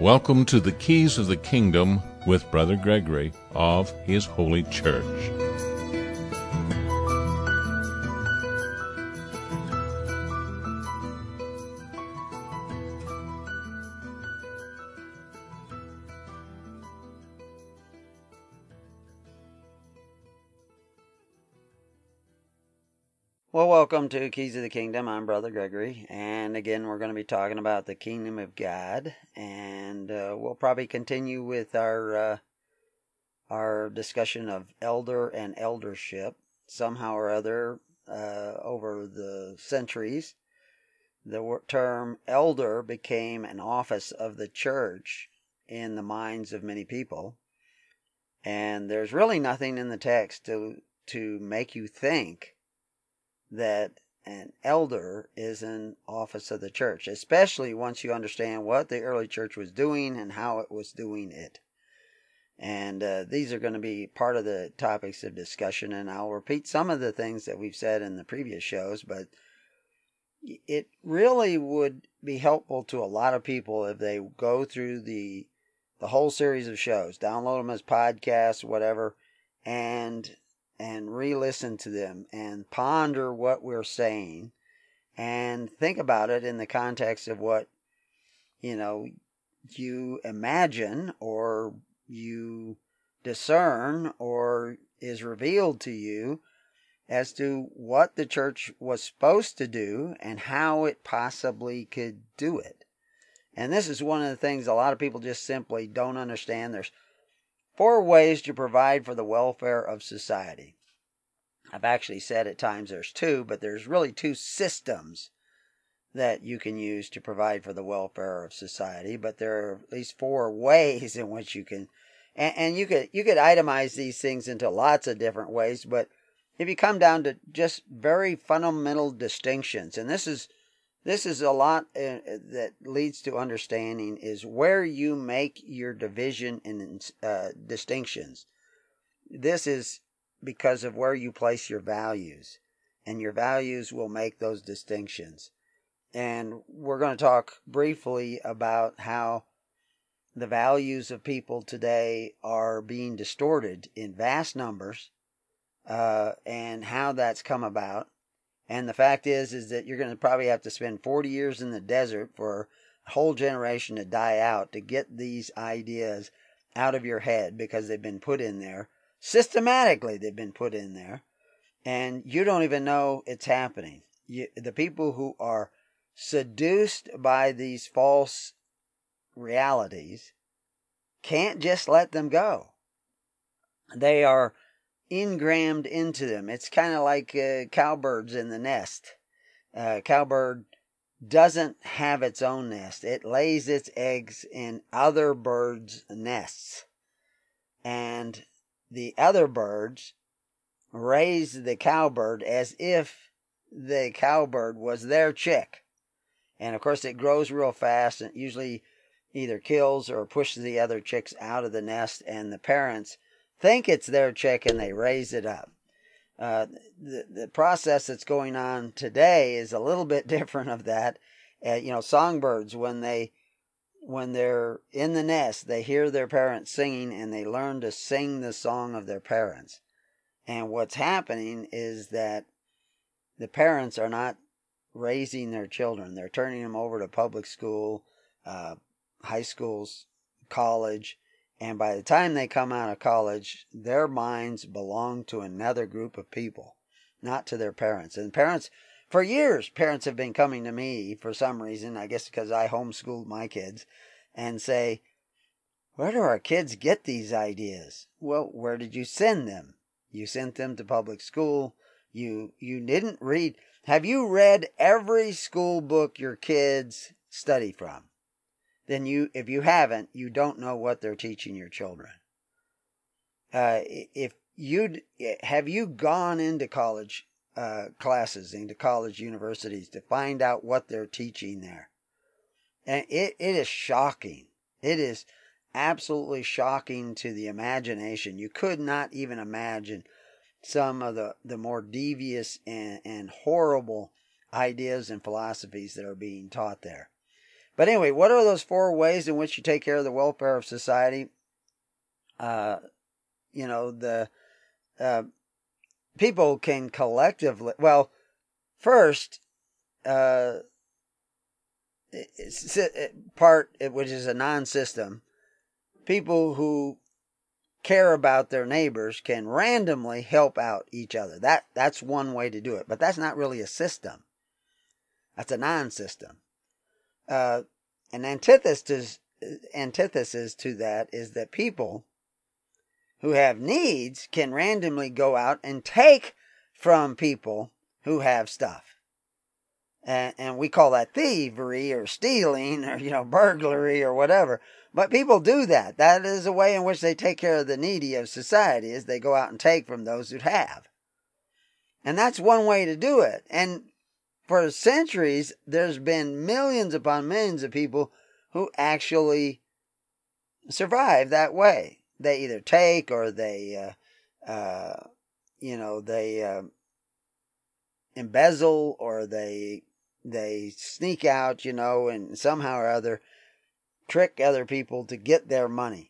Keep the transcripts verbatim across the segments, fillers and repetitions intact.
Welcome to the Keys of the Kingdom with Brother Gregory of His Holy Church. Well, welcome to Keys of the Kingdom. I'm Brother Gregory, and again, we're going to be talking about the Kingdom of God, and uh, we'll probably continue with our uh, our discussion of elder and eldership. Somehow or other, uh, over the centuries, the term elder became an office of the church in the minds of many people, and there's really nothing in the text to to make you think that an elder is an office of the church, especially once you understand what the early church was doing and how it was doing it. And uh, these are going to be part of the topics of discussion, and I'll repeat some of the things that we've said in the previous shows, but it really would be helpful to a lot of people if they go through the the whole series of shows, download them as podcasts, whatever, and and re-listen to them and ponder what we're saying and think about it in the context of what, you know, you imagine or you discern or is revealed to you as to what the church was supposed to do and how it possibly could do it. And this is one of the things a lot of people just simply don't understand. There's four ways to provide for the welfare of society. I've actually said at times there's two, but there's really two systems that you can use to provide for the welfare of society. But there are at least four ways in which you can, and, and you could you could itemize these things into lots of different ways. But if you come down to just very fundamental distinctions, and this is this is a lot uh, that leads to understanding, is where you make your division and uh, distinctions. This is because of where you place your values, and your values will make those distinctions. And we're going to talk briefly about how the values of people today are being distorted in vast numbers, uh, and how that's come about. And the fact is, is that you're going to probably have to spend forty years in the desert for a whole generation to die out to get these ideas out of your head, because they've been put in there. Systematically, they've been put in there. And you don't even know it's happening. You, the people who are seduced by these false realities can't just let them go. They are ingrammed into them. It's kind of like uh, cowbirds in the nest. Uh, cowbird doesn't have its own nest. It lays its eggs in other birds' nests. And the other birds raise the cowbird as if the cowbird was their chick. And of course it grows real fast, and it usually either kills or pushes the other chicks out of the nest, and the parents think it's their chick and they raise it up. Uh, the, the process that's going on today is a little bit different of that. Uh, you know, songbirds, when they when they're in the nest, they hear their parents singing and they learn to sing the song of their parents. And what's happening is that the parents are not raising their children. They're turning them over to public school, uh, high schools, college. And by the time they come out of college, their minds belong to another group of people, not to their parents. And parents, for years, parents have been coming to me for some reason, I guess because I homeschooled my kids, and say, where do our kids get these ideas? Well, where did you send them? You sent them to public school. You you didn't read. Have you read every school book your kids study from? Then you, if you haven't, you don't know what they're teaching your children. Uh, if you have you gone into college uh, classes, into college universities to find out what they're teaching there, and it it is shocking. It is absolutely shocking to the imagination. You could not even imagine some of the, the more devious and, and horrible ideas and philosophies that are being taught there. But anyway, what are those four ways in which you take care of the welfare of society? Uh, you know, the uh, people can collectively, well, first, uh, it's, it's part, which is a non-system, people who care about their neighbors can randomly help out each other. That that's one way to do it, but that's not really a system. That's a non-system. Uh, an antithesis antithesis to that is that people who have needs can randomly go out and take from people who have stuff. And, and we call that thievery or stealing or, you know, burglary or whatever. But people do that. That is a way in which they take care of the needy of society, is they go out and take from those who have. And that's one way to do it. And for centuries, there's been millions upon millions of people who actually survive that way. They either take or they, uh, uh, you know, they uh, embezzle or they they sneak out, you know, and somehow or other trick other people to get their money.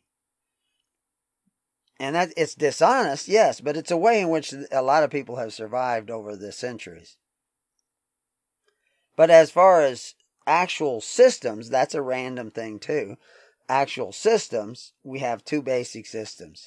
And that it's dishonest, yes, but it's a way in which a lot of people have survived over the centuries. But as far as actual systems, that's a random thing too. Actual systems, we have two basic systems.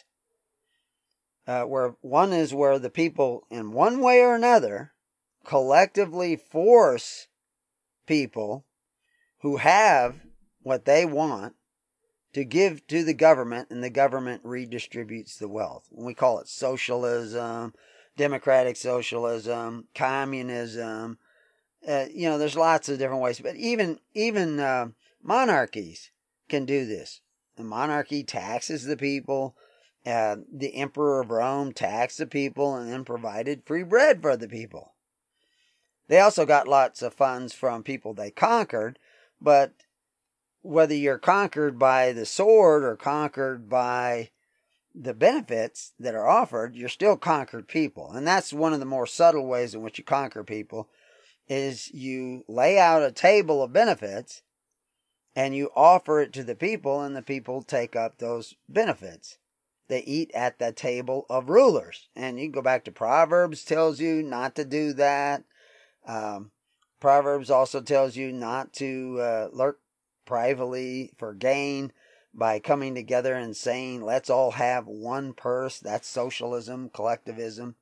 Uh, where one is where the people, in one way or another, collectively force people who have what they want to give to the government, and the government redistributes the wealth. And we call it socialism, democratic socialism, communism. Uh, you know, there's lots of different ways, but even even uh, monarchies can do this. The monarchy taxes the people. Uh, the emperor of Rome taxed the people and then provided free bread for the people. They also got lots of funds from people they conquered, but whether you're conquered by the sword or conquered by the benefits that are offered, you're still conquered people. And that's one of the more subtle ways in which you conquer people, is you lay out a table of benefits and you offer it to the people, and the people take up those benefits. They eat at the table of rulers. And you can go back to Proverbs, tells you not to do that. Um, Proverbs also tells you not to uh, lurk privately for gain by coming together and saying, let's all have one purse. That's socialism, collectivism.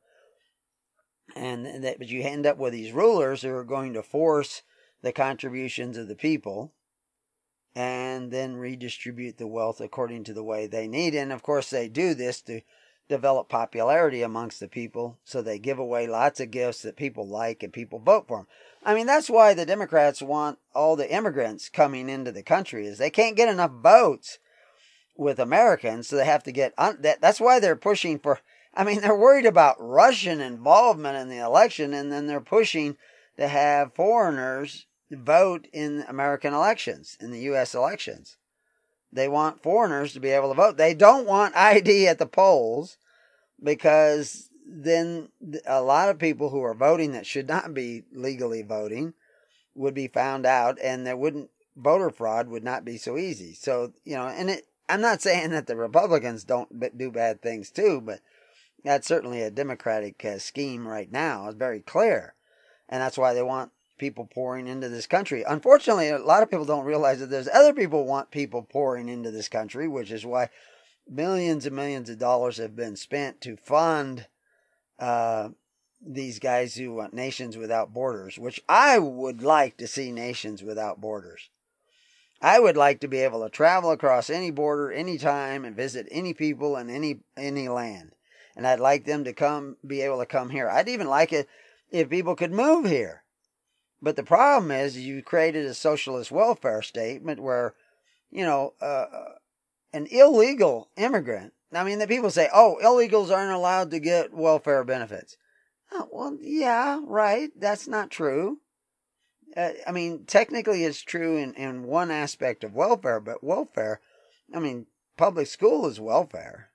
And that, but you end up with these rulers who are going to force the contributions of the people and then redistribute the wealth according to the way they need. And of course they do this to develop popularity amongst the people. So they give away lots of gifts that people like and people vote for them. I mean, that's why the Democrats want all the immigrants coming into the country, is they can't get enough votes with Americans. So they have to get, un- that, that's why they're pushing for, I mean, they're worried about Russian involvement in the election, and then they're pushing to have foreigners vote in American elections, in the U S elections. They want foreigners to be able to vote. They don't want I D at the polls, because then a lot of people who are voting that should not be legally voting would be found out, and there wouldn't, voter fraud would not be so easy. So, you know, and it, I'm not saying that the Republicans don't do bad things too, but that's certainly a Democratic uh, scheme right now. It's very clear. And that's why they want people pouring into this country. Unfortunately, a lot of people don't realize that there's other people who want people pouring into this country, which is why millions and millions of dollars have been spent to fund uh, these guys who want nations without borders, which I would like to see nations without borders. I would like to be able to travel across any border anytime and visit any people in any any land. And I'd like them to come, be able to come here. I'd even like it if people could move here. But the problem is, you created a socialist welfare state where, you know, uh, an illegal immigrant. I mean, the people say, oh, illegals aren't allowed to get welfare benefits. Oh, well, yeah, right. That's not true. Uh, I mean, technically it's true in, in one aspect of welfare, but welfare, I mean, public school is welfare.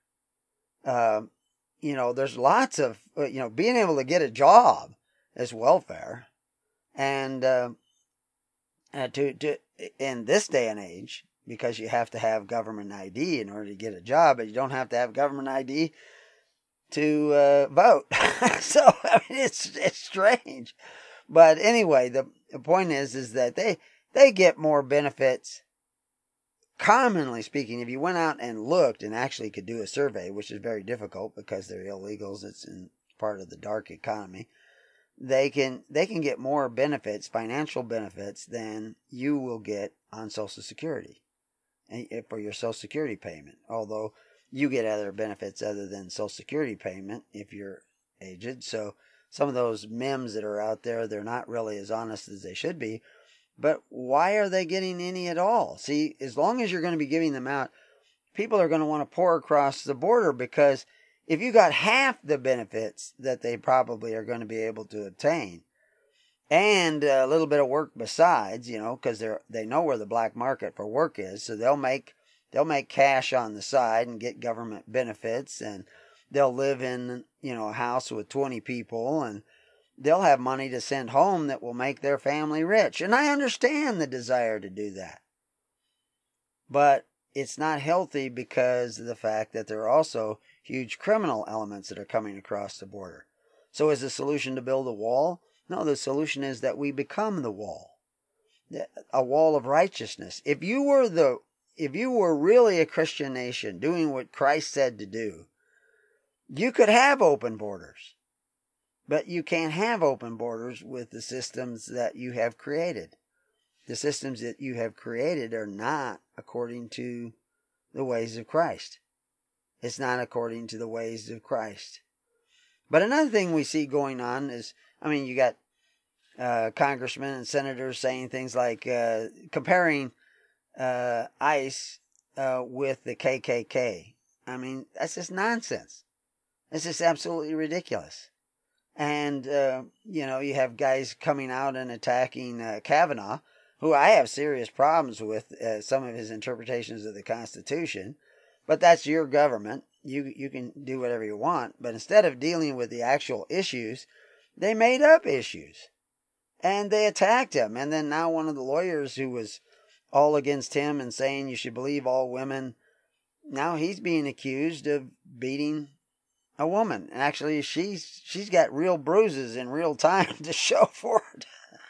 Uh, you know, there's lots of, you know, being able to get a job is welfare. And uh, uh, to to in this day and age, because you have to have government I D in order to get a job, but you don't have to have government I D to uh, vote. So I mean, it's it's strange, but anyway, the, the point is is that they they get more benefits. Commonly speaking, if you went out and looked and actually could do a survey, which is very difficult because they're illegals, it's in part of the dark economy, they can they can get more benefits, financial benefits, than you will get on Social Security for your Social Security payment. Although you get other benefits other than Social Security payment if you're aged. So some of those memes that are out there, they're not really as honest as they should be. But why are they getting any at all? See, as long as you're going to be giving them out, people are going to want to pour across the border, because if you got half the benefits that they probably are going to be able to obtain, and a little bit of work besides, you know, because they're they know where the black market for work is, so they'll make they'll make cash on the side and get government benefits, and they'll live in, you know, a house with twenty people, and they'll have money to send home that will make their family rich. And I understand the desire to do that. But it's not healthy because of the fact that there are also huge criminal elements that are coming across the border. So is the solution to build a wall? No, the solution is that we become the wall. A wall of righteousness. If you were the if you were really a Christian nation doing what Christ said to do, you could have open borders. But you can't have open borders with the systems that you have created. The systems that you have created are not according to the ways of Christ. It's not according to the ways of Christ. But another thing we see going on is, I mean, you got uh, congressmen and senators saying things like uh, comparing uh, ICE uh, with the K K K. I mean, that's just nonsense. It's just absolutely ridiculous. And, uh, you know, you have guys coming out and attacking uh, Kavanaugh, who I have serious problems with uh, some of his interpretations of the Constitution. But that's your government. You you can do whatever you want. But instead of dealing with the actual issues, they made up issues. And they attacked him. And then now one of the lawyers who was all against him and saying you should believe all women, now he's being accused of beating a woman. And actually, she's she's got real bruises in real time to show for it.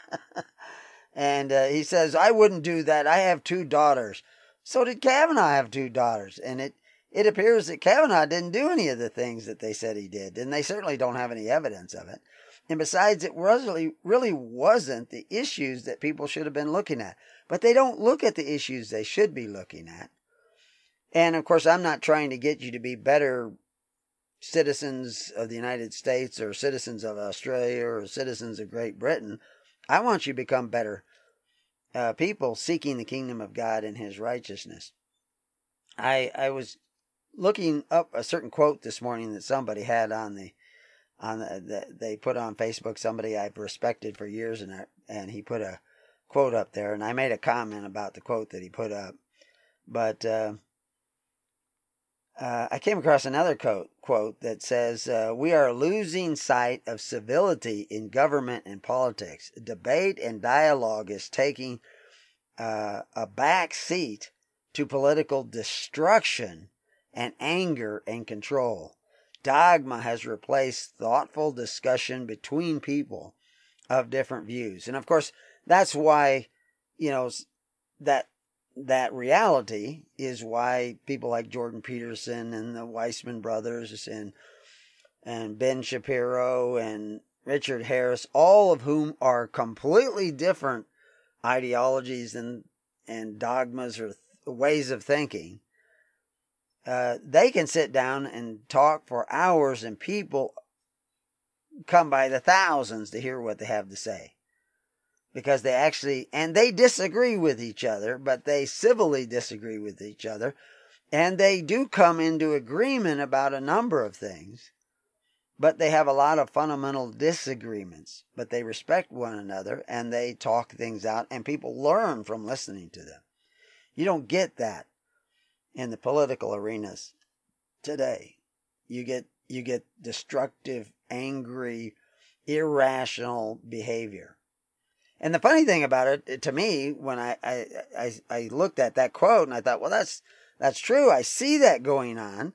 And uh, he says, I wouldn't do that. I have two daughters. So did Kavanaugh have two daughters. And it, it appears that Kavanaugh didn't do any of the things that they said he did. And they certainly don't have any evidence of it. And besides, it really, really wasn't the issues that people should have been looking at. But they don't look at the issues they should be looking at. And of course, I'm not trying to get you to be better citizens of the United States or citizens of Australia or citizens of Great Britain. I want you to become better uh, people seeking the kingdom of God and his righteousness. I I was looking up a certain quote this morning that somebody had on the on the, the they put on Facebook, somebody I've respected for years, and and he put a quote up there, and I made a comment about the quote that he put up. But uh, uh, I came across another quote, quote that says, uh, we are losing sight of civility in government and politics. Debate and dialogue is taking uh, a back seat to political destruction and anger and control. Dogma has replaced thoughtful discussion between people of different views. And of course, that's why, you know, that that reality is why people like Jordan Peterson and the Weissman brothers and and Ben Shapiro and Richard Harris, all of whom are completely different ideologies and and dogmas or th- ways of thinking, uh, they can sit down and talk for hours, and people come by the thousands to hear what they have to say. Because they actually, and they disagree with each other, but they civilly disagree with each other. And they do come into agreement about a number of things, but they have a lot of fundamental disagreements. But they respect one another and they talk things out, and people learn from listening to them. You don't get that in the political arenas today. You get, you get destructive, angry, irrational behavior. And the funny thing about it, to me, when I, I, I, I looked at that quote and I thought, well, that's, that's true. I see that going on.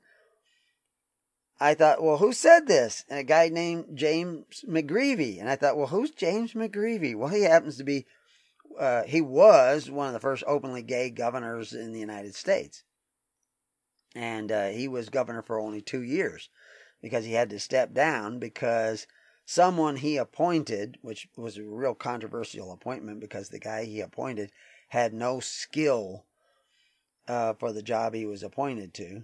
I thought, well, who said this? And a guy named James McGreevey. And I thought, well, who's James McGreevey? Well, he happens to be, uh, he was one of the first openly gay governors in the United States. And uh, he was governor for only two years because he had to step down because someone he appointed, which was a real controversial appointment because the guy he appointed had no skill uh, for the job he was appointed to.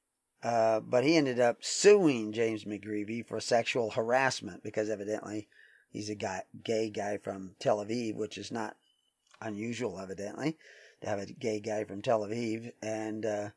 Uh, but he ended up suing James McGreevey for sexual harassment because evidently he's a guy, gay guy from Tel Aviv, which is not unusual, evidently, to have a gay guy from Tel Aviv. And uh,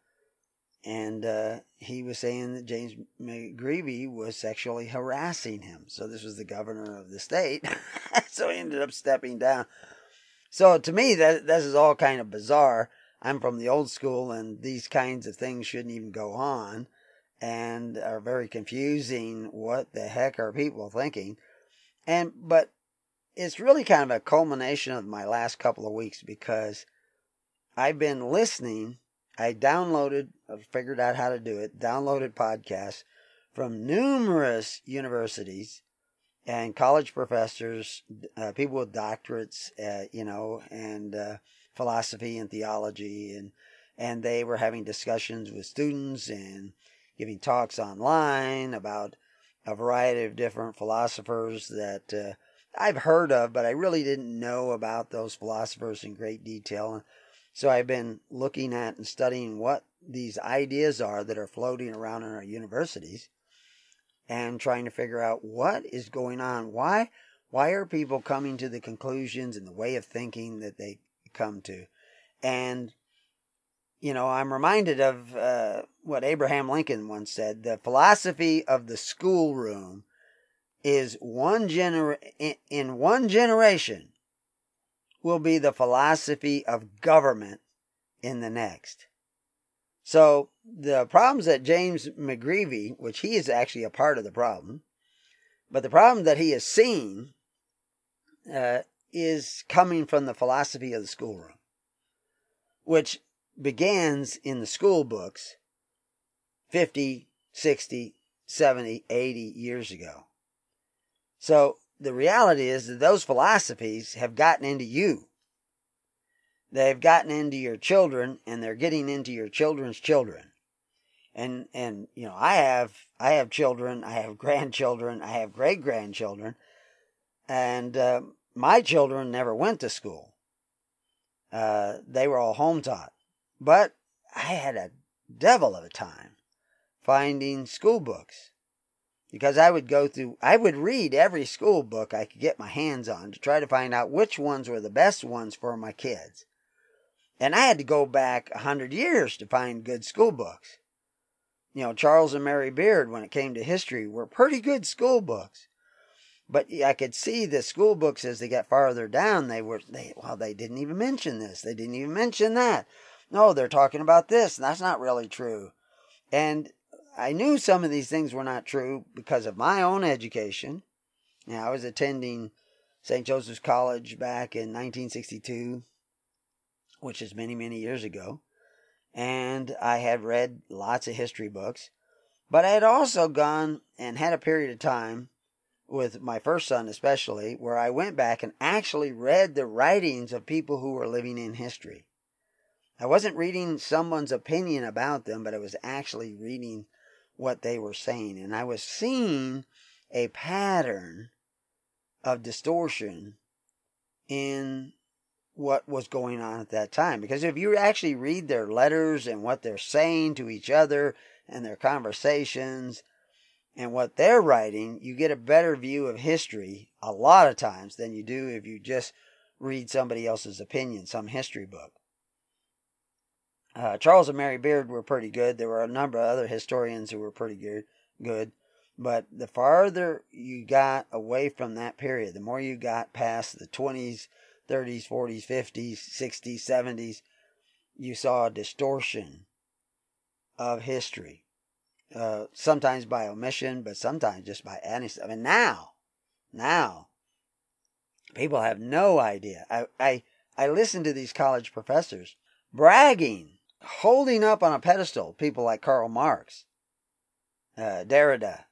and uh, he was saying that James McGreevey was sexually harassing him. So this was the governor of the state. So he ended up stepping down. So to me, that this is all kind of bizarre. I'm from the old school, and these kinds of things shouldn't even go on and are very confusing. What the heck are people thinking? And but it's really kind of a culmination of my last couple of weeks because I've been listening. I downloaded, I figured out how to do it, downloaded podcasts from numerous universities and college professors, uh, people with doctorates, uh, you know, and uh, philosophy and theology, and and they were having discussions with students and giving talks online about a variety of different philosophers that uh, I've heard of, but I really didn't know about those philosophers in great detail. So I've been looking at and studying what these ideas are that are floating around in our universities and trying to figure out what is going on. Why, why are people coming to the conclusions and the way of thinking that they come to? And, you know, I'm reminded of uh, what Abraham Lincoln once said: the philosophy of the schoolroom is one gener- in, in one generation will be the philosophy of government in the next. So the problems that James McGreevey, which he is actually a part of the problem, but the problem that he has seen uh, is coming from the philosophy of the schoolroom, which begins in the school books fifty, sixty, seventy, eighty years ago. So the reality is that those philosophies have gotten into you. They've gotten into your children, and they're getting into your children's children. And, and, you know, I have, I have children, I have grandchildren, I have great grandchildren, and, uh, my children never went to school. Uh, they were all home taught, but I had a devil of a time finding school books because I would go through, I would read every school book I could get my hands on to try to find out which ones were the best ones for my kids. And I had to go back a hundred years to find good school books. You know, Charles and Mary Beard, when it came to history, were pretty good school books. But I could see the school books as they got farther down, they were, they, well, they didn't even mention this. They didn't even mention that. No, they're talking about this, and that's not really true. And I knew some of these things were not true because of my own education. Now, I was attending Saint Joseph's College back in nineteen sixty-two, which is many, many years ago. And I had read lots of history books. But I had also gone and had a period of time with my first son especially, where I went back and actually read the writings of people who were living in history. I wasn't reading someone's opinion about them, but I was actually reading what they were saying. And I was seeing a pattern of distortion in what was going on at that time. Because if you actually read their letters and what they're saying to each other and their conversations and what they're writing, you get a better view of history a lot of times than you do if you just read somebody else's opinion, some history book. Uh, Charles and Mary Beard were pretty good. There were a number of other historians who were pretty good, good. But the farther you got away from that period, the more you got past the twenties, thirties, forties, fifties, sixties, seventies, you saw a distortion of history. Uh, sometimes by omission, but sometimes just by adding stuff. And now, now, People have no idea. I, I, I listen to these college professors bragging, holding up on a pedestal people like Karl Marx, uh, Derrida.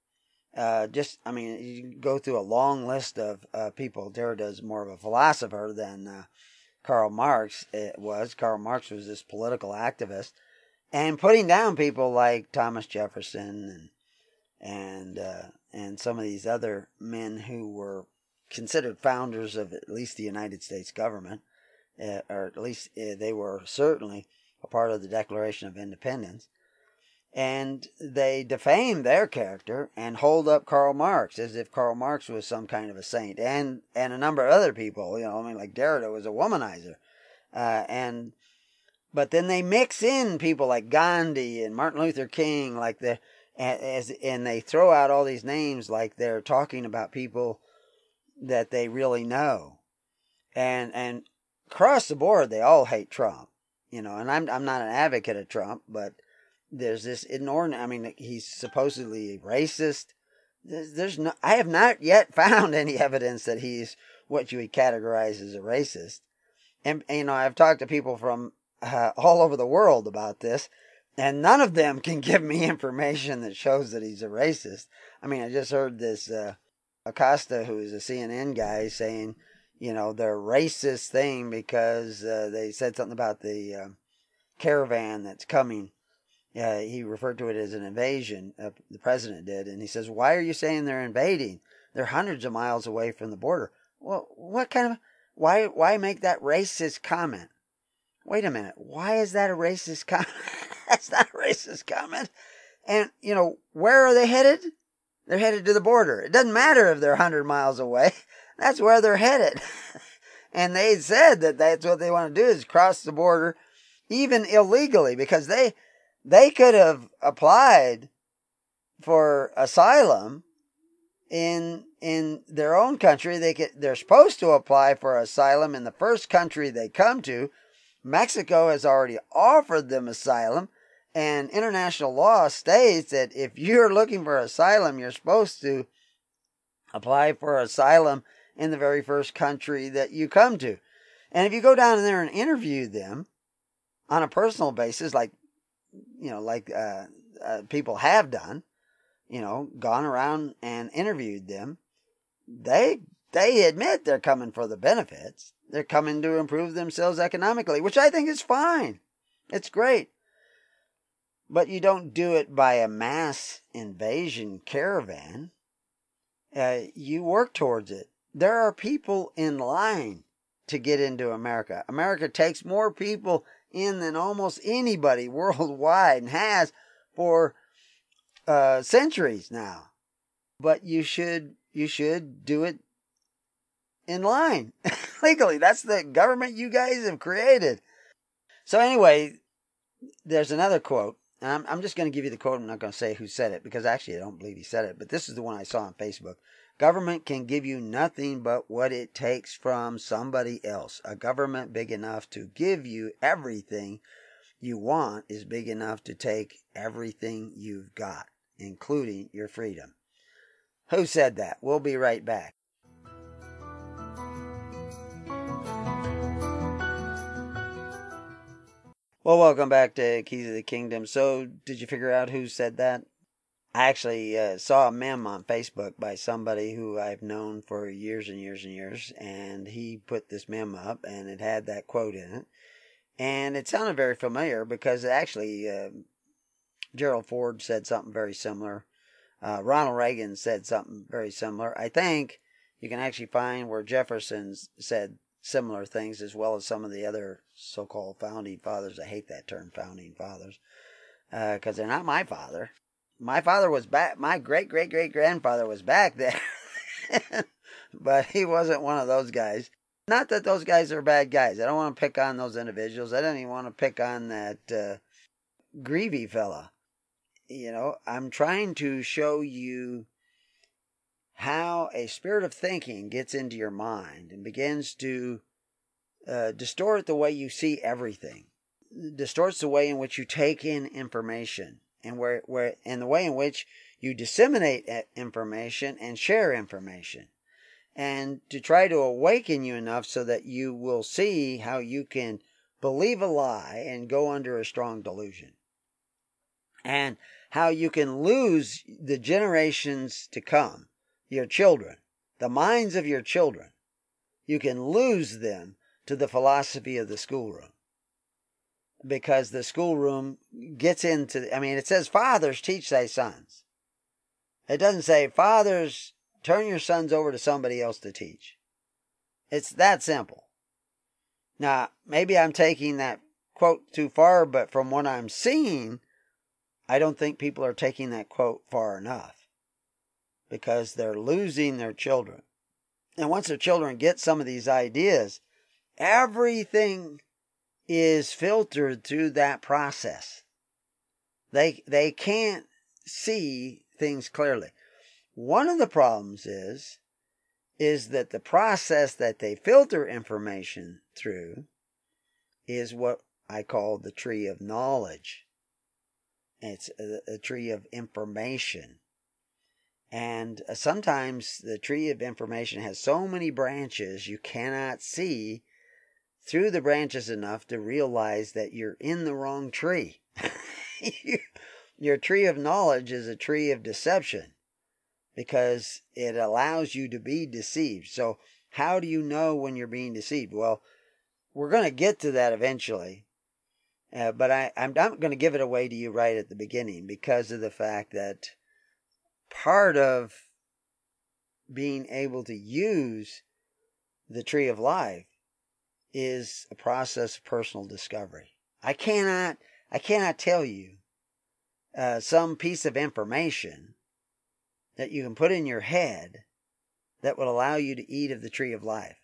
Uh, just, I mean, you go through a long list of uh, people. Derrida is more of a philosopher than uh, Karl Marx it was. Karl Marx was this political activist, and putting down people like Thomas Jefferson and and uh, and some of these other men who were considered founders of at least the United States government, uh, or at least uh, they were certainly a part of the Declaration of Independence. And they defame their character and hold up Karl Marx as if Karl Marx was some kind of a saint, and and a number of other people. You know, I mean, like Derrida was a womanizer, uh, and but then they mix in people like Gandhi and Martin Luther King, like the as and they throw out all these names like they're talking about people that they really know, and and across the board they all hate Trump. You know, and I'm I'm not an advocate of Trump, but there's this inordinate, I mean, he's supposedly racist. There's, there's no, I have not yet found any evidence that he's what you would categorize as a racist. And, and you know, I've talked to people from uh, all over the world about this, and none of them can give me information that shows that he's a racist. I mean, I just heard this uh, Acosta, who is a C N N guy, saying, you know, they're racist thing because uh, they said something about the uh, caravan that's coming. Uh, he referred to it as an invasion, uh, the president did, and he says, why are you saying they're invading? They're hundreds of miles away from the border. Well, what kind of, why why make that racist comment? Wait a minute, why is that a racist comment? That's not a racist comment. And, you know, where are they headed? They're headed to the border. It doesn't matter if they're one hundred miles away. That's where they're headed. And they said that that's what they want to do, is cross the border, even illegally, because they... They could have applied for asylum in in their own country. They could, they're supposed to apply for asylum in the first country they come to. Mexico has already offered them asylum, and international law states that if you're looking for asylum, you're supposed to apply for asylum in the very first country that you come to. And if you go down there and interview them on a personal basis, like you know, like uh, uh, people have done, you know, gone around and interviewed them, they they admit they're coming for the benefits. They're coming to improve themselves economically, which I think is fine. It's great. But you don't do it by a mass invasion caravan. Uh, you work towards it. There are people in line to get into America. America takes more people in than almost anybody worldwide, and has for uh, centuries now. But you should you should do it in line legally. That's the government you guys have created. So anyway, there's another quote, and I'm I'm just going to give you the quote. I'm not going to say who said it, because actually I don't believe he said it, but this is the one I saw on Facebook. Government can give you nothing but what it takes from somebody else. A government big enough to give you everything you want is big enough to take everything you've got, including your freedom. Who said that? We'll be right back. Well, welcome back to Keys of the Kingdom. So, did you figure out who said that? I actually uh, saw a meme on Facebook by somebody who I've known for years and years and years, and he put this meme up, and it had that quote in it. And it sounded very familiar, because actually uh, Gerald Ford said something very similar. Uh, Ronald Reagan said something very similar. I think you can actually find where Jefferson said similar things, as well as some of the other so-called founding fathers. I hate that term, founding fathers, because uh, they're not my father. My father was back, my great-great-great-grandfather was back there, but he wasn't one of those guys. Not that those guys are bad guys. I don't want to pick on those individuals. I don't even want to pick on that uh, Greavy fella. You know, I'm trying to show you how a spirit of thinking gets into your mind and begins to uh, distort the way you see everything. Distorts the way in which you take in information. And where, where, and the way in which you disseminate information and share information. and to try to awaken you enough so that you will see how you can believe a lie and go under a strong delusion. And how you can lose the generations to come, your children, the minds of your children. You can lose them to the philosophy of the schoolroom. Because the schoolroom gets into, I mean, it says, fathers, teach thy sons. It doesn't say, fathers, turn your sons over to somebody else to teach. It's that simple. Now, maybe I'm taking that quote too far, but from what I'm seeing, I don't think people are taking that quote far enough. Because they're losing their children. And once their children get some of these ideas, everything is filtered through that process. They they can't see things clearly. One of the problems is, is that the process that they filter information through is what I call the tree of knowledge. It's a, a tree of information. And sometimes the tree of information has so many branches you cannot see through the branches enough to realize that you're in the wrong tree. Your tree of knowledge is a tree of deception because it allows you to be deceived. So how do you know when you're being deceived? Well, we're going to get to that eventually. Uh, but I, I'm not going to give it away to you right at the beginning because of the fact that part of being able to use the tree of life is a process of personal discovery. I cannot, I cannot tell you uh, some piece of information that you can put in your head that will allow you to eat of the tree of life.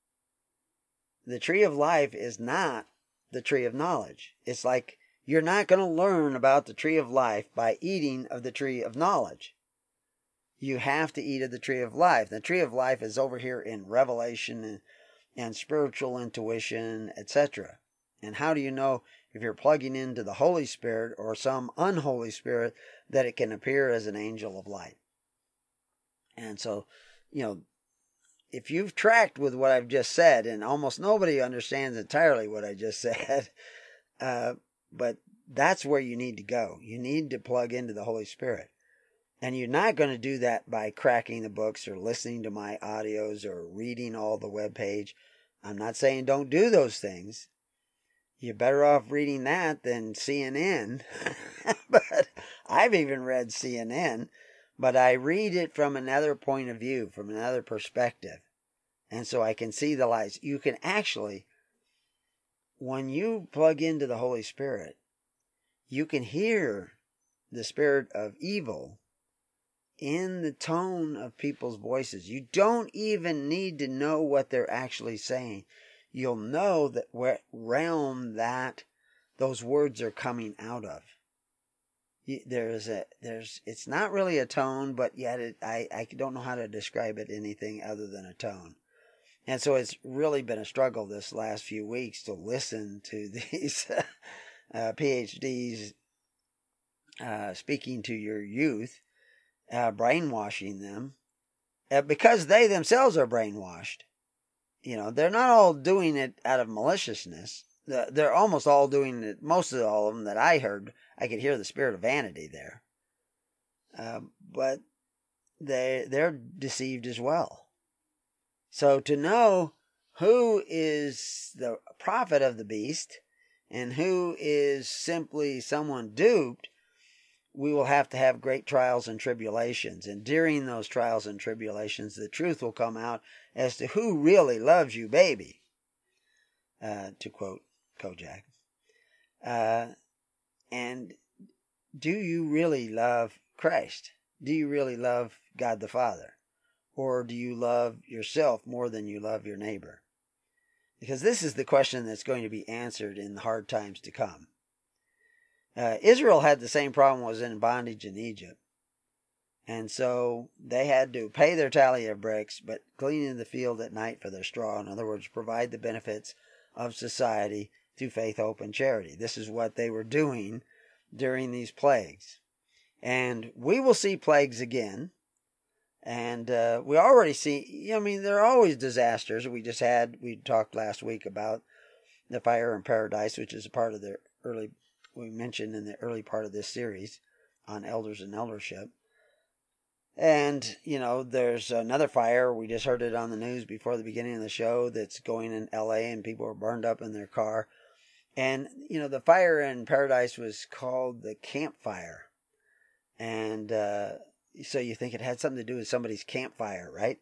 The tree of life is not the tree of knowledge. It's like you're not going to learn about the tree of life by eating of the tree of knowledge. You have to eat of the tree of life. The tree of life is over here in Revelation and, and spiritual intuition, et cetera. And how do you know if you're plugging into the Holy Spirit or some unholy spirit that it can appear as an angel of light? And so, you know, if you've tracked with what I've just said, and almost nobody understands entirely what I just said, uh, but that's where you need to go. You need to plug into the Holy Spirit. And you're not going to do that by cracking the books or listening to my audios or reading all the webpage. I'm not saying don't do those things. You're better off reading that than C N N. But I've even read C N N. But I read it from another point of view, from another perspective. And so I can see the lights. You can actually, when you plug into the Holy Spirit, you can hear the spirit of evil in the tone of people's voices. You don't even need to know what they're actually saying. You'll know that what realm that those words are coming out of. There's a there's it's not really a tone, but yet it, I I don't know how to describe it anything other than a tone. And so it's really been a struggle this last few weeks to listen to these uh, PhDs uh, speaking to your youth. Uh, brainwashing them uh, because they themselves are brainwashed. You know, they're not all doing it out of maliciousness. They're almost all doing it, most of all of them that I heard, I could hear the spirit of vanity there. Uh, but they, they're deceived as well. So to know who is the prophet of the beast and who is simply someone duped, we will have to have great trials and tribulations. And during those trials and tribulations, the truth will come out as to who really loves you, baby. Uh, to quote Kojak. Uh, and do you really love Christ? Do you really love God the Father? Or do you love yourself more than you love your neighbor? Because this is the question that's going to be answered in the hard times to come. Uh, Israel had the same problem, was in bondage in Egypt. And so they had to pay their tally of bricks, but glean in the field at night for their straw. In other words, provide the benefits of society through faith, hope, and charity. This is what they were doing during these plagues. And we will see plagues again. And uh, we already see, I mean, there are always disasters. We just had, we talked last week about the fire in Paradise, which is a part of the early, we mentioned in the early part of this series on elders and eldership. And, you know, there's another fire. We just heard it on the news before the beginning of the show that's going in L A, and people are burned up in their car. And, you know, the fire in Paradise was called the Camp Fire. And uh, so you think it had something to do with somebody's campfire, right?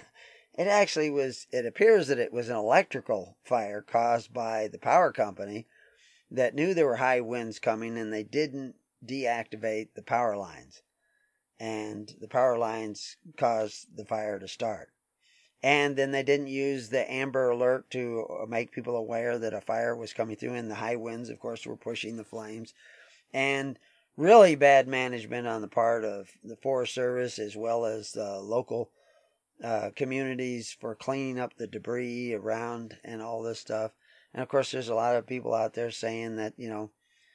It actually was, it appears that it was an electrical fire caused by the power company that knew there were high winds coming, and they didn't deactivate the power lines. And the power lines caused the fire to start. And then they didn't use the Amber Alert to make people aware that a fire was coming through, and the high winds, of course, were pushing the flames. And really bad management on the part of the Forest Service as well as the local uh, communities for cleaning up the debris around and all this stuff. And of course, there's a lot of people out there saying that, you know,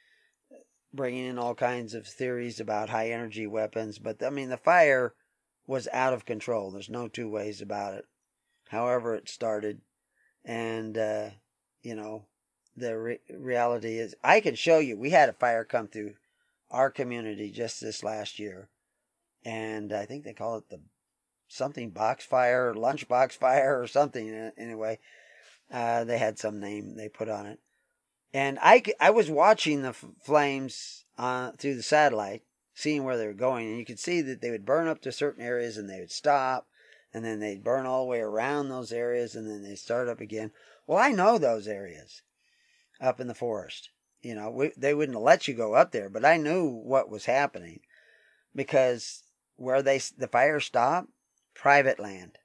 bringing in all kinds of theories about high energy weapons. But I mean, the fire was out of control. There's no two ways about it. However it started. And, uh, you know, the re- reality is, I can show you, we had a fire come through our community just this last year. And I think they call it the something box fire, lunch box fire or something. Anyway, uh, they had some name they put on it. And I, I was watching the f- flames uh, through the satellite, seeing where they were going. And you could see that they would burn up to certain areas and they would stop. And then they'd burn all the way around those areas, and then they'd start up again. Well, I know those areas up in the forest. You know, we, they wouldn't let you go up there, but I knew what was happening because where they the fire stopped, private land.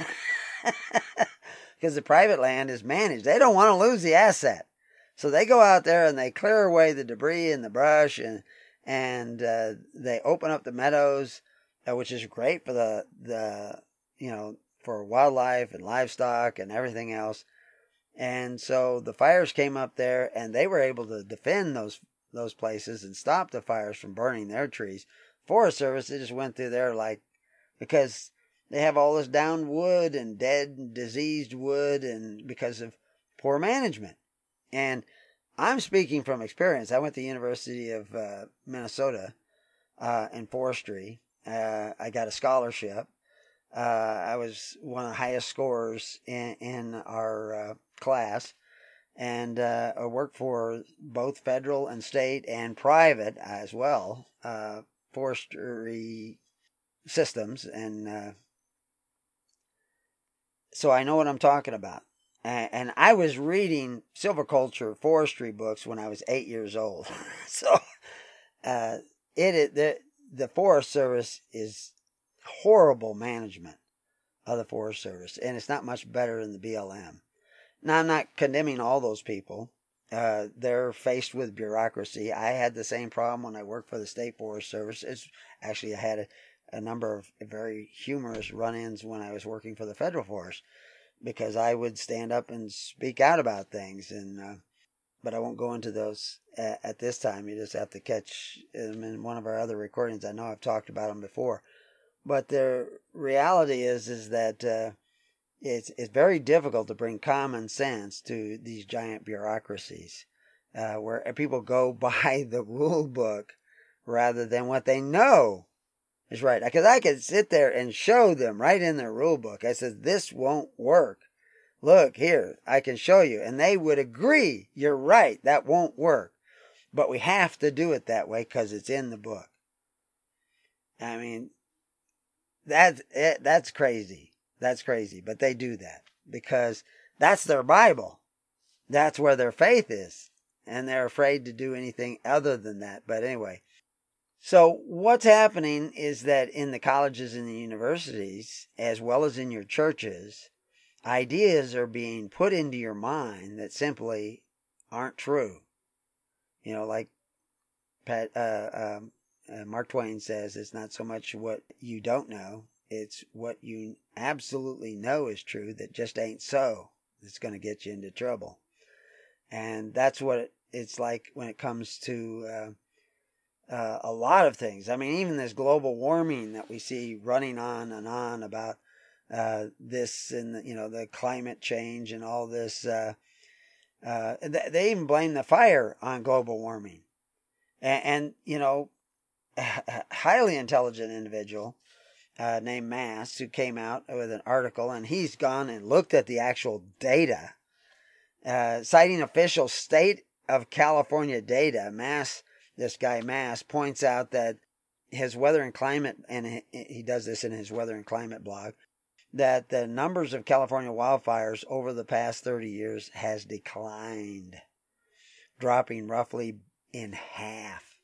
Because the private land is managed. They don't want to lose the asset. So they go out there and they clear away the debris and the brush, and and uh, they open up the meadows, uh, which is great for the the you know, for wildlife and livestock and everything else. And so the fires came up there, and they were able to defend those those places and stop the fires from burning their trees. Forest Service, they just went through there like, because they have all this downed wood and dead and diseased wood, and because of poor management. And I'm speaking from experience. I went to the University of uh, Minnesota uh, in forestry. Uh, I got a scholarship. Uh, I was one of the highest scorers in, in our uh, class, and uh, I worked for both federal and state and private as well, uh, forestry systems, and uh, so I know what I'm talking about. And, and I was reading silviculture forestry books when I was eight years old. So uh, it the the Forest Service is horrible management of the Forest Service, and it's not much better than the B L M. Now, I'm not condemning all those people. Uh, they're faced with bureaucracy. I had the same problem when I worked for the State Forest Service. It's, actually, I had a, a number of very humorous run-ins when I was working for the Federal Forest, because I would stand up and speak out about things. And uh, but I won't go into those at, at this time. You just have to catch them in one of our other recordings. I know I've talked about them before. But the reality is, is that uh, it's it's very difficult to bring common sense to these giant bureaucracies, uh, where people go by the rule book rather than what they know is right. Because I could sit there and show them right in their rule book. I said, this won't work. Look here, I can show you. And they would agree, you're right, that won't work. But we have to do it that way because it's in the book. I mean, That's it. That's crazy. That's crazy. But they do that because that's their Bible. That's where their faith is. And they're afraid to do anything other than that. But anyway, so what's happening is that in the colleges and the universities, as well as in your churches, ideas are being put into your mind that simply aren't true. You know, like Pat, uh, um, uh, Mark Twain says, it's not so much what you don't know, it's what you absolutely know is true that just ain't so that's going to get you into trouble. And that's what it, it's like when it comes to uh, uh, a lot of things. I mean, even this global warming that we see running on and on about uh, this and the, you know the climate change and all this. Uh, uh, they even blame the fire on global warming, and, and you know, a highly intelligent individual uh, named Mass who came out with an article, and he's gone and looked at the actual data, uh, citing official state of California data. Mass, this guy Mass, points out that his weather and climate, and he does this in his weather and climate blog, that the numbers of California wildfires over the past thirty years has declined, dropping roughly in half.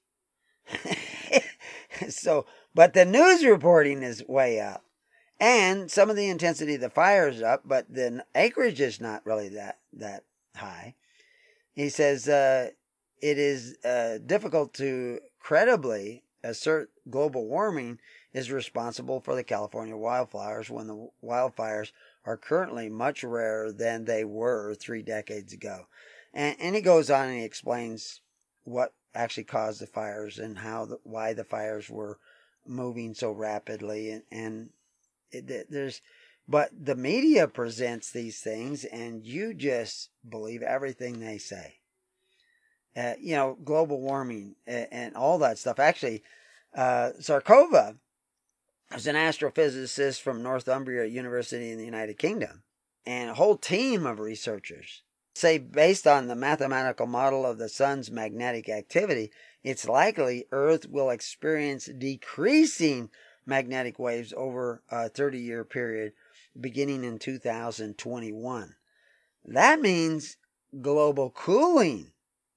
So, but the news reporting is way up, and some of the intensity of the fire is up, but the acreage is not really that that high. He says uh, it is uh, difficult to credibly assert global warming is responsible for the California wildfires when the wildfires are currently much rarer than they were three decades ago. And, and he goes on and he explains what actually caused the fires and how the, why the fires were moving so rapidly. And, and it, there's, but the media presents these things and you just believe everything they say. Uh, you know, global warming and, and all that stuff. Actually, uh, Zarkova is an astrophysicist from Northumbria University in the United Kingdom, and a whole team of researchers say based on the mathematical model of the sun's magnetic activity, it's likely Earth will experience decreasing magnetic waves over a thirty-year period beginning in two thousand twenty-one. That means global cooling,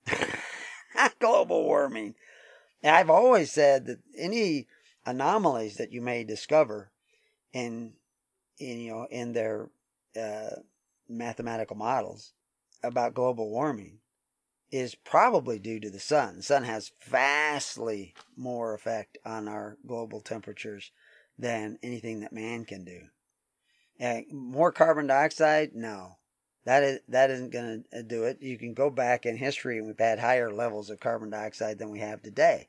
not global warming. And I've always said that any anomalies that you may discover in, in you know, in their uh, mathematical models about global warming is probably due to the sun. The sun has vastly more effect on our global temperatures than anything that man can do. Uh, more carbon dioxide? No. That is, that isn't going to do it. You can go back in history and we've had higher levels of carbon dioxide than we have today.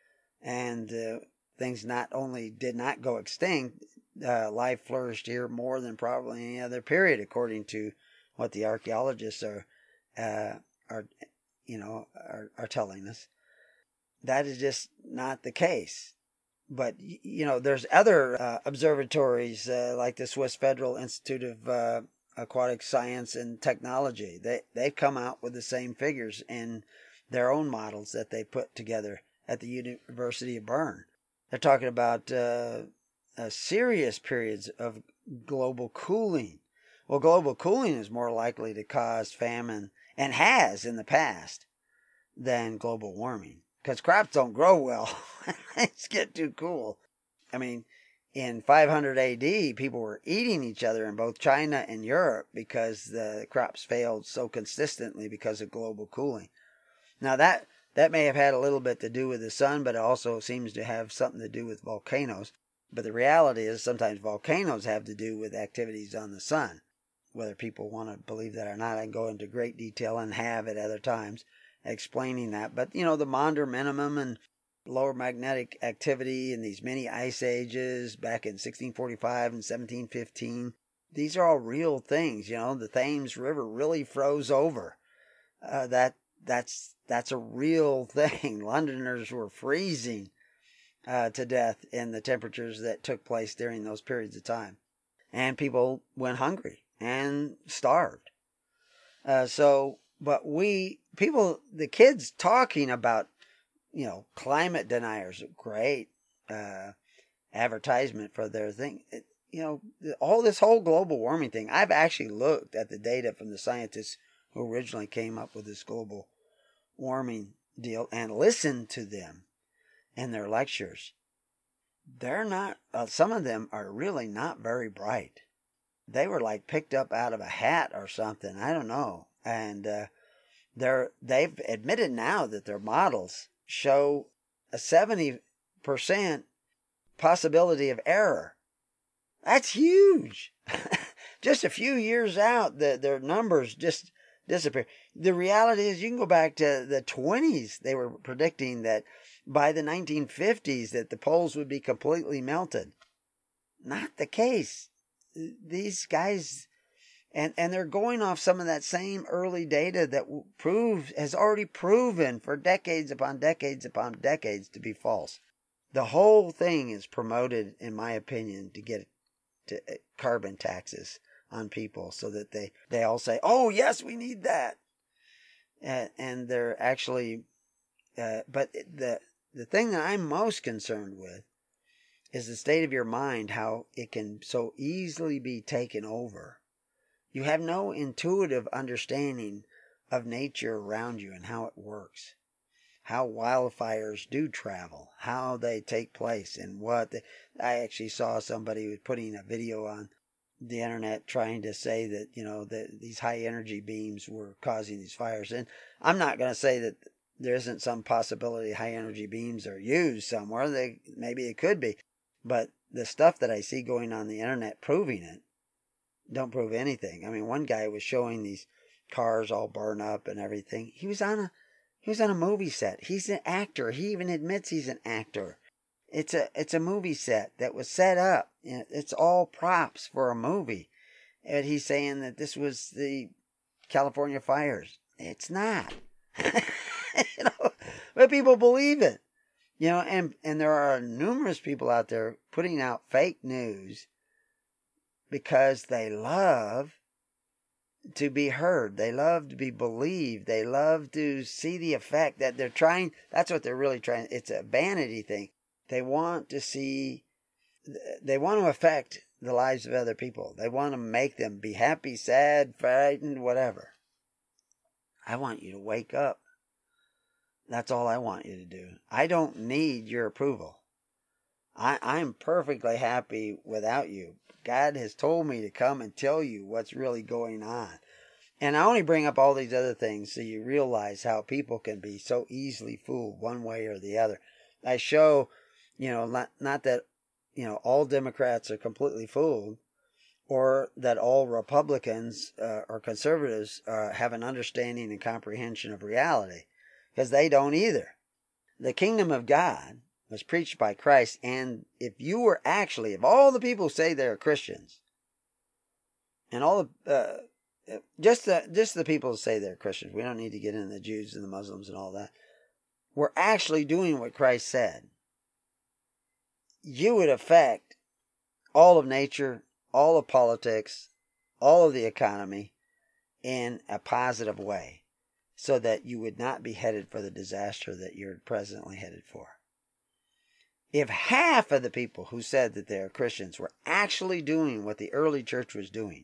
And uh, things not only did not go extinct, uh, life flourished here more than probably any other period, according to what the archaeologists are, uh, are, you know, are, are telling us. That is just not the case. But, you know, there's other uh, observatories uh, like the Swiss Federal Institute of uh, Aquatic Science and Technology. They, they've come out with the same figures in their own models that they put together at the University of Bern. They're talking about uh, uh, serious periods of global cooling. Well, global cooling is more likely to cause famine, and has in the past, than global warming. Because crops don't grow well. Things get too cool. I mean, in five hundred A D, people were eating each other in both China and Europe because the crops failed so consistently because of global cooling. Now, that, that may have had a little bit to do with the sun, but it also seems to have something to do with volcanoes. But the reality is sometimes volcanoes have to do with activities on the sun. Whether people want to believe that or not, I can go into great detail and have at other times explaining that. But, you know, the Maunder minimum and lower magnetic activity in these mini ice ages back in sixteen forty-five and seventeen fifteen, these are all real things. You know, the Thames River really froze over. Uh, that that's that's a real thing. Londoners were freezing uh, to death in the temperatures that took place during those periods of time. And people went hungry and starved. Uh, so, but we, people, the kids talking about, you know, climate deniers, great uh, advertisement for their thing. It, you know, all this whole global warming thing, I've actually looked at the data from the scientists who originally came up with this global warming deal and listened to them in their lectures. They're not, uh, some of them are really not very bright. They were like picked up out of a hat or something. I don't know. And uh, they're, they've admitted now that their models show a seventy percent possibility of error. That's huge. Just a few years out, the, their numbers just disappear. The reality is you can go back to the twenties. They were predicting that by the nineteen fifties that the poles would be completely melted. Not the case. These guys, and, and they're going off some of that same early data that proves, has already proven for decades upon decades upon decades to be false. The whole thing is promoted, in my opinion, to get to carbon taxes on people so that they, they all say, oh, yes, we need that. Uh, and they're actually, uh, but the, the thing that I'm most concerned with is the state of your mind, how it can so easily be taken over. You have no intuitive understanding of nature around you and how it works. How wildfires do travel, how they take place, and what they, I actually saw somebody who was putting a video on the internet trying to say that, you know, that these high energy beams were causing these fires. And I'm not going to say that there isn't some possibility high energy beams are used somewhere. They, maybe it could be. But the stuff that I see going on the internet proving it don't prove anything. I mean, one guy was showing these cars all burned up and everything. He was on a He was on a movie set. He's an actor. He even admits he's an actor. It's a it's a movie set that was set up. It's all props for a movie. And he's saying that this was the California fires. It's not. You know, but people believe it. You know, and, and there are numerous people out there putting out fake news because they love to be heard. They love to be believed. They love to see the effect that they're trying. That's what they're really trying. It's a vanity thing. They want to see, they want to affect the lives of other people. They want to make them be happy, sad, frightened, whatever. I want you to wake up. That's all I want you to do. I don't need your approval. I, I'm perfectly happy without you. God has told me to come and tell you what's really going on. And I only bring up all these other things so you realize how people can be so easily fooled one way or the other. I show, you know, not, not that, you know, all Democrats are completely fooled or that all Republicans uh, or conservatives uh, have an understanding and comprehension of reality, because they don't either. The kingdom of God was preached by Christ, and if you were actually, if all the people say they're Christians, and all the, uh, just the, just the people who say they're Christians, we don't need to get into the Jews and the Muslims and all that, were actually doing what Christ said, you would affect all of nature, all of politics, all of the economy in a positive way, so that you would not be headed for the disaster that you're presently headed for. If half of the people who said that they're Christians were actually doing what the early church was doing,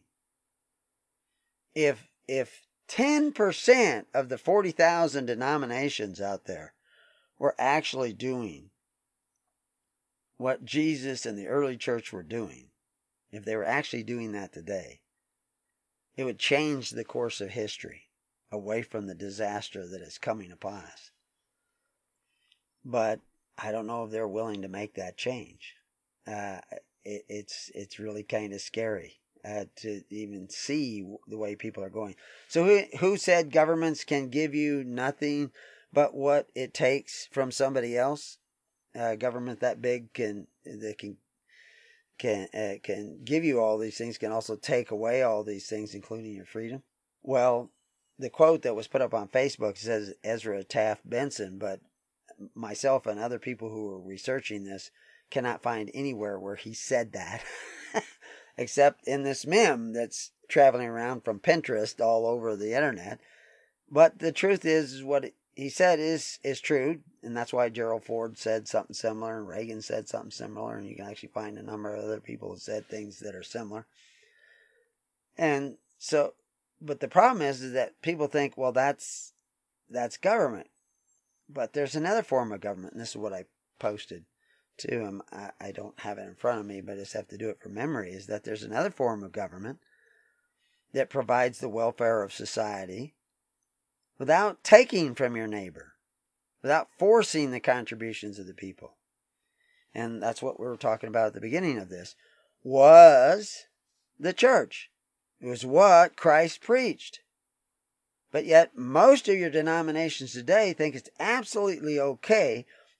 if if ten percent of the forty thousand denominations out there were actually doing what Jesus and the early church were doing, if they were actually doing that today, it would change the course of history away from the disaster that is coming upon us. But I don't know if they're willing to make that change. Uh, it, it's it's really kind of scary uh, to even see the way people are going. So who, who said governments can give you nothing but what it takes from somebody else? A government that big can they can can uh, can give you all these things, can also take away all these things, including your freedom. Well, the quote that was put up on Facebook says Ezra Taft Benson, but myself and other people who were researching this cannot find anywhere where he said that, except in this meme that's traveling around from Pinterest all over the internet. But the truth is, is what he said is is true, and that's why Gerald Ford said something similar, and Reagan said something similar, and you can actually find a number of other people who said things that are similar. And so, but the problem is, is that people think, well, that's that's government. But there's another form of government, and this is what I posted to him. I, I don't have it in front of me, but I just have to do it from memory, is that there's another form of government that provides the welfare of society without taking from your neighbor, without forcing the contributions of the people. And that's what we were talking about at the beginning of this, was the church. It was what Christ preached. But yet most of your denominations today think it's absolutely okay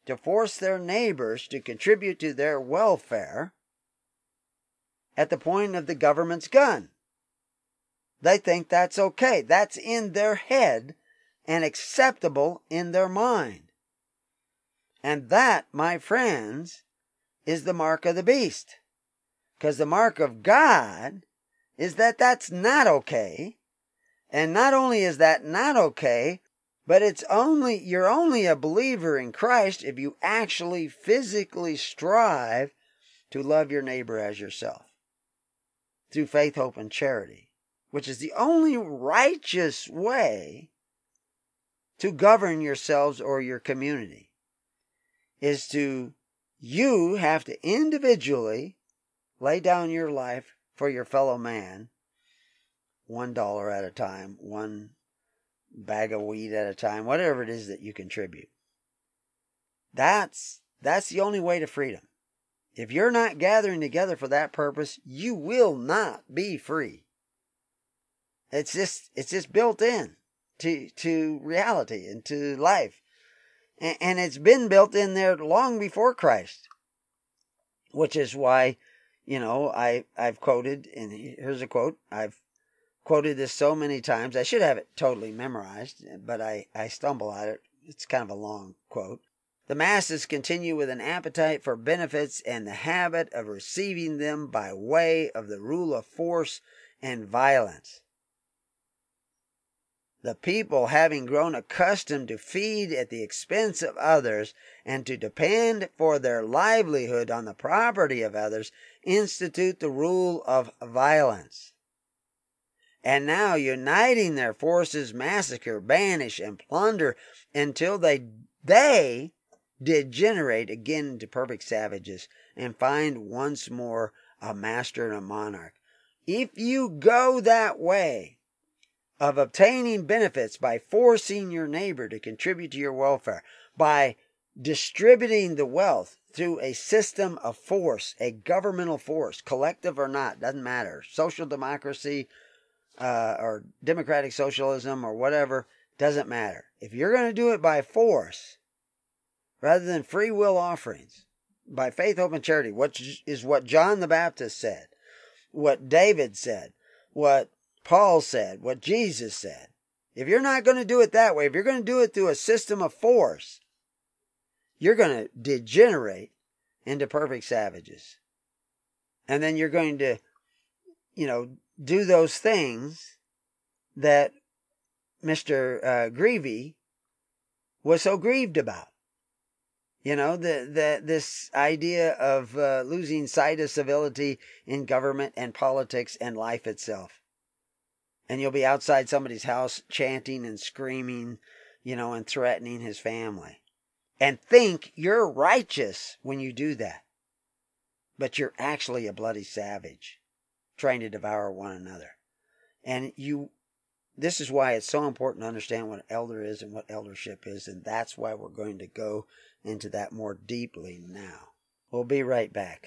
to force their neighbors to contribute to their welfare at the point of the government's gun. They think that's okay. That's in their head and acceptable in their mind. And that, my friends, is the mark of the beast. Because the mark of God is that that's not okay. And not only is that not okay, but it's only, you're only a believer in Christ if you actually physically strive to love your neighbor as yourself. Through faith, hope, and charity. Which is the only righteous way to govern yourselves or your community. Is to, you have to individually lay down your life for your fellow man. One dollar at a time. One bag of weed at a time. Whatever it is that you contribute. That's, that's the only way to freedom. If you're not gathering together for that purpose, you will not be free. It's just, it's just built in to, to reality and to life. And, and it's been built in there long before Christ. Which is why, you know, I, I've quoted, and here's a quote. I've quoted this so many times. I should have it totally memorized, but I, I stumble at it. It's kind of a long quote. The masses continue with an appetite for benefits and the habit of receiving them by way of the rule of force and violence. The people, having grown accustomed to feed at the expense of others and to depend for their livelihood on the property of others, institute the rule of violence. And now, uniting their forces, massacre, banish, and plunder until they, they degenerate again into perfect savages and find once more a master and a monarch. If you go that way of obtaining benefits by forcing your neighbor to contribute to your welfare, by distributing the wealth through a system of force, a governmental force, collective or not, doesn't matter, social democracy uh, or democratic socialism or whatever, doesn't matter. If you're going to do it by force, rather than free will offerings, by faith, hope, and charity, which is what John the Baptist said, what David said, what Paul said, what Jesus said. If you're not going to do it that way, if you're going to do it through a system of force, you're going to degenerate into perfect savages. And then you're going to, you know, do those things that Mister Uh, Greevy was so grieved about. You know, the, the, this idea of uh, losing sight of civility in government and politics and life itself. And you'll be outside somebody's house chanting and screaming, you know, and threatening his family. And think you're righteous when you do that. But you're actually a bloody savage trying to devour one another. And you, this is why it's so important to understand what an elder is and what eldership is. And that's why we're going to go into that more deeply now. We'll be right back.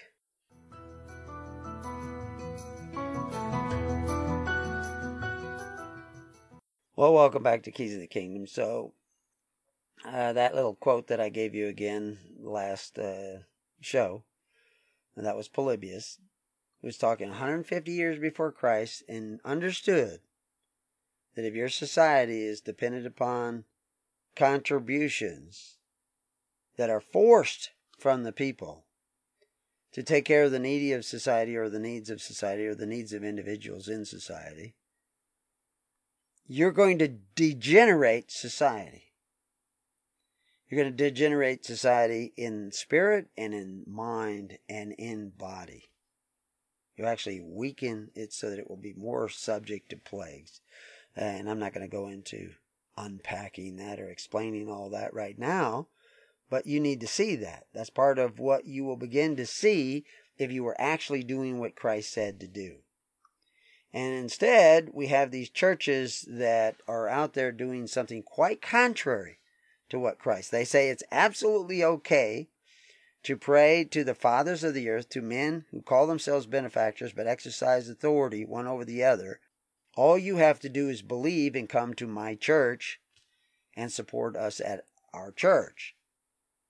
Well, welcome back to Keys of the Kingdom. So, uh, that little quote that I gave you again last uh, show, and that was Polybius, who was talking one hundred fifty years before Christ and understood that if your society is dependent upon contributions that are forced from the people to take care of the needy of society or the needs of society or the needs of individuals in society, you're going to degenerate society. You're going to degenerate society in spirit and in mind and in body. You actually weaken it so that it will be more subject to plagues. And I'm not going to go into unpacking that or explaining all that right now, but you need to see that. That's part of what you will begin to see if you were actually doing what Christ said to do. And instead, we have these churches that are out there doing something quite contrary to what Christ. They say it's absolutely okay to pray to the fathers of the earth, to men who call themselves benefactors but exercise authority one over the other. All you have to do is believe and come to my church and support us at our church.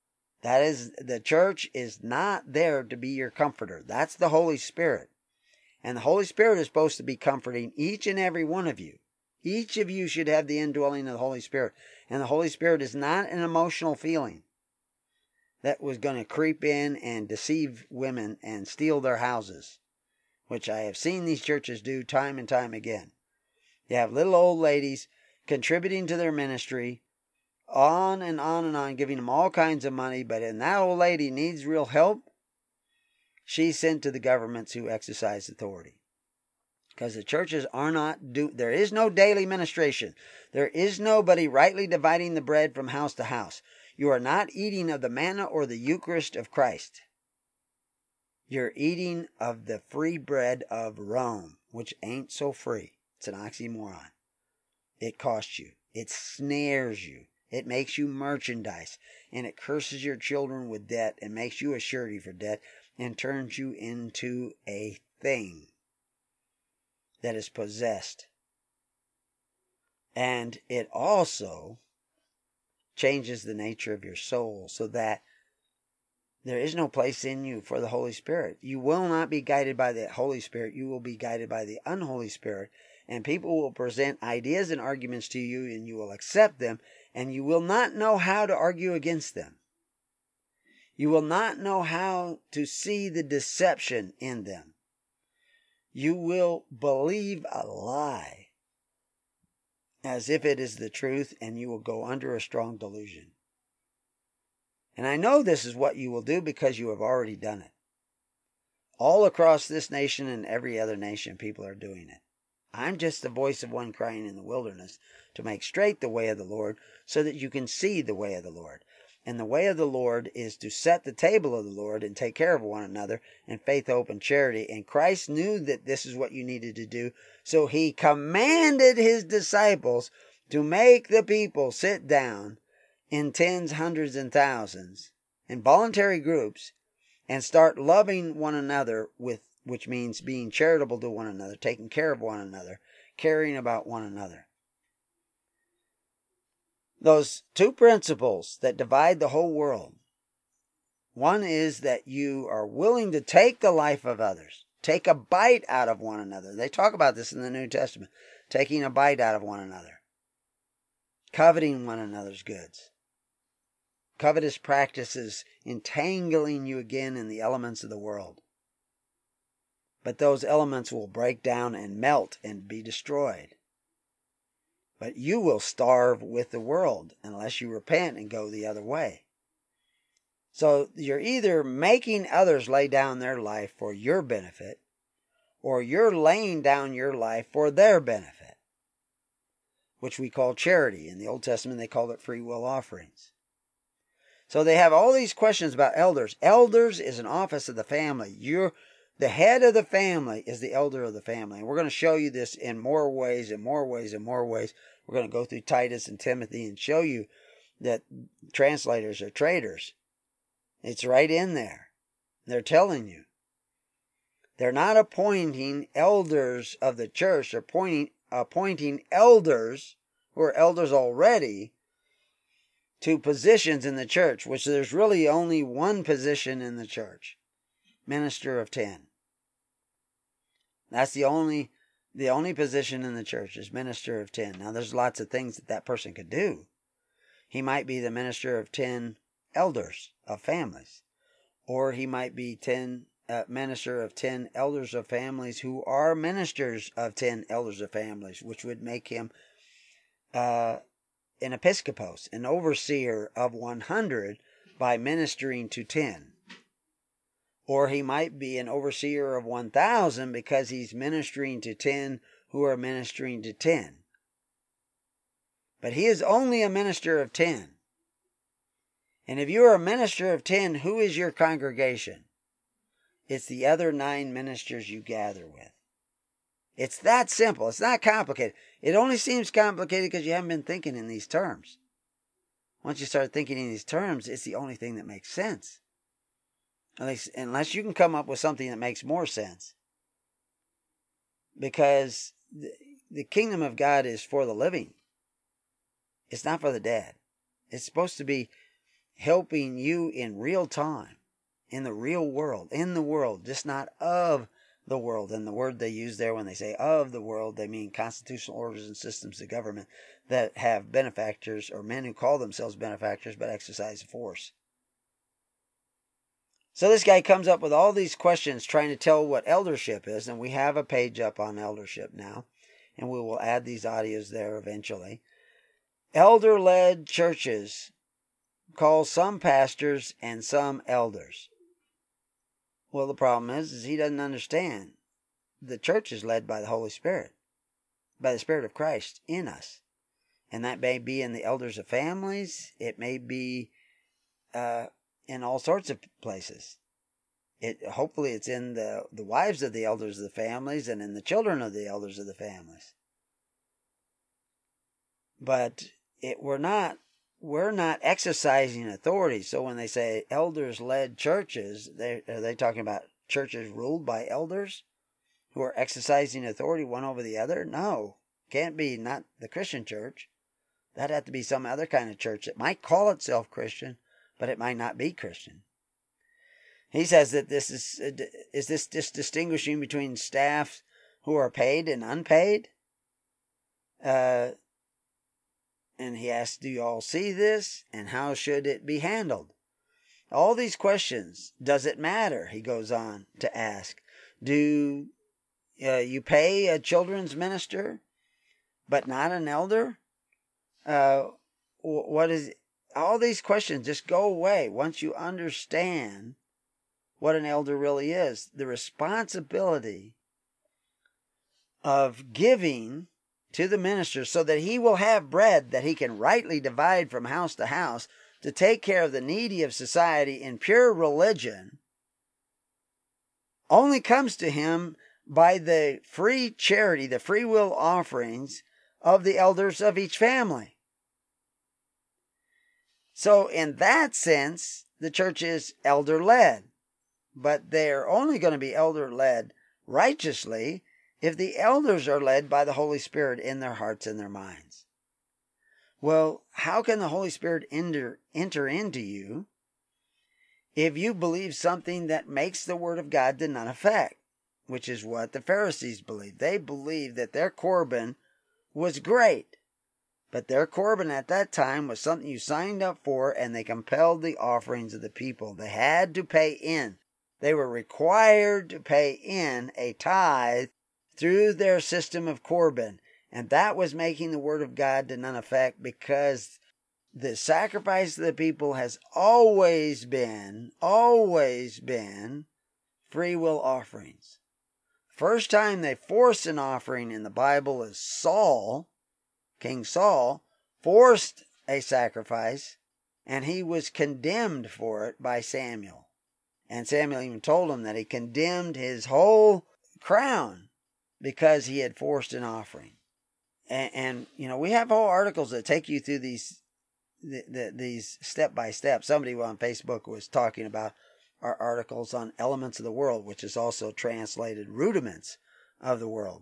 That is, the church is not there to be your comforter. That's the Holy Spirit. And the Holy Spirit is supposed to be comforting each and every one of you. Each of you should have the indwelling of the Holy Spirit. And the Holy Spirit is not an emotional feeling that was going to creep in and deceive women and steal their houses, which I have seen these churches do time and time again. You have little old ladies contributing to their ministry, on and on and on, giving them all kinds of money, but when that old lady needs real help, she's sent to the governments who exercise authority. Because the churches are not do there is no daily ministration. There is nobody rightly dividing the bread from house to house. You are not eating of the manna or the Eucharist of Christ. You're eating of the free bread of Rome, which ain't so free. It's an oxymoron. It costs you. It snares you. It makes you merchandise. And it curses your children with debt and makes you a surety for debt and turns you into a thing that is possessed. And it also changes the nature of your soul so that there is no place in you for the Holy Spirit. You will not be guided by the Holy Spirit. You will be guided by the unholy Spirit. And people will present ideas and arguments to you, and you will accept them, and you will not know how to argue against them. You will not know how to see the deception in them. You will believe a lie as if it is the truth, and you will go under a strong delusion. And I know this is what you will do because you have already done it. All across this nation and every other nation, people are doing it. I'm just the voice of one crying in the wilderness to make straight the way of the Lord so that you can see the way of the Lord. And the way of the Lord is to set the table of the Lord and take care of one another in faith, hope, and charity. And Christ knew that this is what you needed to do. So he commanded his disciples to make the people sit down in tens, hundreds, and thousands in voluntary groups and start loving one another, with which means being charitable to one another, taking care of one another, caring about one another. Those two principles that divide the whole world. One is that you are willing to take the life of others, take a bite out of one another. They talk about this in the New Testament, taking a bite out of one another, coveting one another's goods. Covetous practices entangling you again in the elements of the world. But those elements will break down and melt and be destroyed. But you will starve with the world unless you repent and go the other way. So you're either making others lay down their life for your benefit, or you're laying down your life for their benefit, which we call charity. In the Old Testament, they called it free will offerings. So they have all these questions about elders. Elders is an office of the family. You're the head of the family is the elder of the family. And we're going to show you this in more ways and more ways and more ways. We're going to go through Titus and Timothy and show you that translators are traitors. It's right in there. They're telling you. They're not appointing elders of the church. They're appointing, appointing elders who are elders already to positions in the church, which there's really only one position in the church. Minister of ten. That's the only the only position in the church is minister of ten. Now there's lots of things that that person could do. He might be the minister of ten elders of families. Or he might be ten uh, minister of ten elders of families who are ministers of ten elders of families, which would make him uh, an episcopos, an overseer of one hundred by ministering to ten. Or he might be an overseer of one thousand because he's ministering to ten who are ministering to ten. But he is only a minister of ten. And if you are a minister of ten, who is your congregation? It's the other nine ministers you gather with. It's that simple. It's not complicated. It only seems complicated because you haven't been thinking in these terms. Once you start thinking in these terms, it's the only thing that makes sense. At least, unless you can come up with something that makes more sense. Because the, the kingdom of God is for the living. It's not for the dead. It's supposed to be helping you in real time, in the real world, in the world, just not of the world. And the word they use there when they say of the world, they mean constitutional orders and systems of government that have benefactors or men who call themselves benefactors but exercise force. So this guy comes up with all these questions trying to tell what eldership is, and we have a page up on eldership now, and we will add these audios there eventually. Elder-led churches call some pastors and some elders. Well, the problem is, is he doesn't understand. The church is led by the Holy Spirit, by the Spirit of Christ in us. And that may be in the elders of families. It may be uh, in all sorts of places. It hopefully it's in the, the wives of the elders of the families and in the children of the elders of the families. But it we're not we're not exercising authority. So when they say elders-led churches, they are they talking about churches ruled by elders who are exercising authority one over the other? No, can't be. Not the Christian church. That'd have to be some other kind of church that might call itself Christian, but it might not be Christian. He says that this is is this just distinguishing between staff who are paid and unpaid? Uh, and he asks, do you all see this? And how should it be handled? All these questions. Does it matter? He goes on to ask. Do uh, you pay a children's minister, but not an elder? Uh, what is all these questions just go away once you understand what an elder really is. The responsibility of giving to the minister so that he will have bread that he can rightly divide from house to house to take care of the needy of society in pure religion only comes to him by the free charity, the free will offerings of the elders of each family. So in that sense, the church is elder-led, but they're only going to be elder-led righteously if the elders are led by the Holy Spirit in their hearts and their minds. Well, how can the Holy Spirit enter, enter into you if you believe something that makes the Word of God to none effect, which is what the Pharisees believed? They believed that their Corban was great, but their Corban at that time was something you signed up for, and they compelled the offerings of the people. They had to pay in. They were required to pay in a tithe through their system of Corban. And that was making the Word of God to none effect, because the sacrifice of the people has always been, always been free will offerings. First time they forced an offering in the Bible is Saul, King Saul, forced a sacrifice, and he was condemned for it by Samuel. And Samuel even told him that he condemned his whole crown because he had forced an offering. And, and you know, we have whole articles that take you through these the, the, these step by step. Somebody on Facebook was talking about our articles on Elements of the World, which is also translated Rudiments of the World.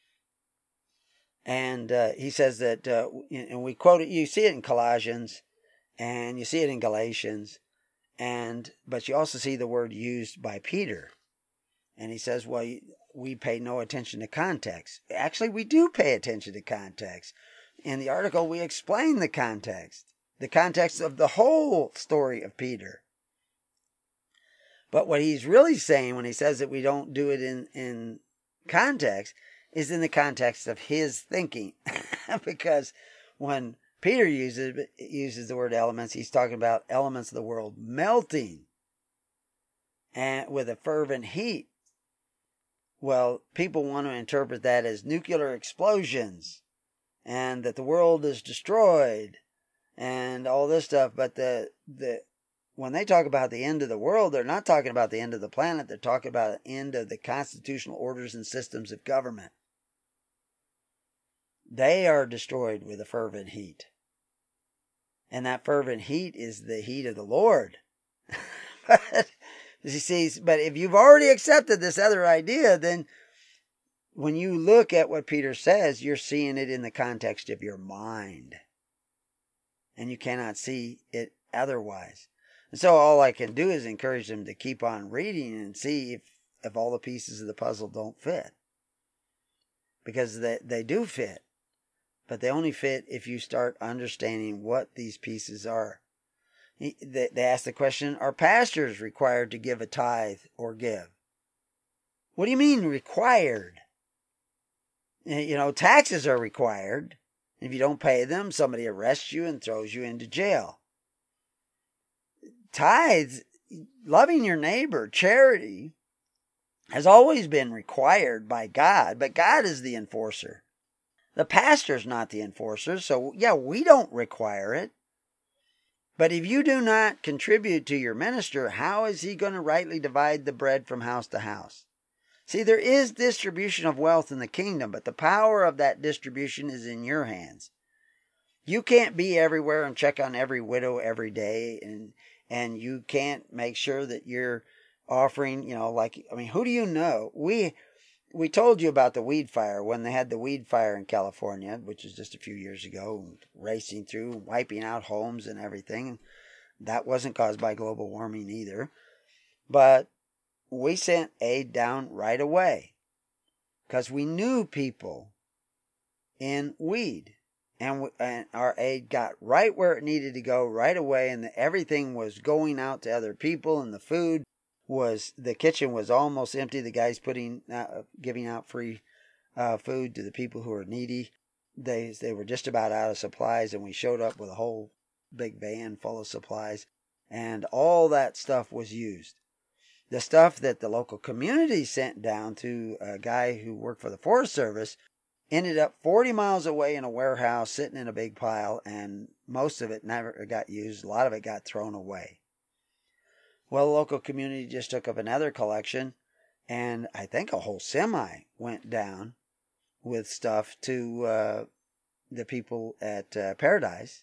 And uh, he says that, uh, and we quote it, you see it in Colossians, and you see it in Galatians, and but you also see the word used by Peter. And he says, well, we pay no attention to context. Actually, we do pay attention to context. In the article, we explain the context, the context of the whole story of Peter. But what he's really saying when he says that we don't do it in, in context is in the context of his thinking. Because when Peter uses, uses the word elements, he's talking about elements of the world melting and with a fervent heat. Well, people want to interpret that as nuclear explosions and that the world is destroyed and all this stuff. But the the when they talk about the end of the world, they're not talking about the end of the planet. They're talking about the end of the constitutional orders and systems of government. They are destroyed with a fervent heat. And that fervent heat is the heat of the Lord. But you see, but if you've already accepted this other idea, then when you look at what Peter says, you're seeing it in the context of your mind. And you cannot see it otherwise. And so all I can do is encourage them to keep on reading and see if, if all the pieces of the puzzle don't fit. Because they, they do fit. But they only fit if you start understanding what these pieces are. They ask the question, are pastors required to give a tithe or give? What do you mean required? You know, taxes are required. If you don't pay them, somebody arrests you and throws you into jail. Tithes, loving your neighbor, charity, has always been required by God, but God is the enforcer. The pastor's not the enforcer, so yeah, we don't require it. But if you do not contribute to your minister, how is he going to rightly divide the bread from house to house? See, there is distribution of wealth in the kingdom, but the power of that distribution is in your hands. You can't be everywhere and check on every widow every day, and and you can't make sure that you're offering, you know, like, I mean, who do you know? We we told you about the weed fire when they had the weed fire in California, which was just a few years ago, racing through, wiping out homes and everything. That wasn't caused by global warming either. But we sent aid down right away because we knew people in weed. And, we, and our aid got right where it needed to go right away, and the, everything was going out to other people, and the food was, the kitchen was almost empty. The guys putting, uh, giving out free uh, food to the people who were needy. They they were just about out of supplies, and we showed up with a whole big van full of supplies, and all that stuff was used. The stuff that the local community sent down to a guy who worked for the Forest Service ended up forty miles away in a warehouse sitting in a big pile, and most of it never got used. A lot of it got thrown away. Well, the local community just took up another collection, and I think a whole semi went down with stuff to uh, the people at uh, Paradise.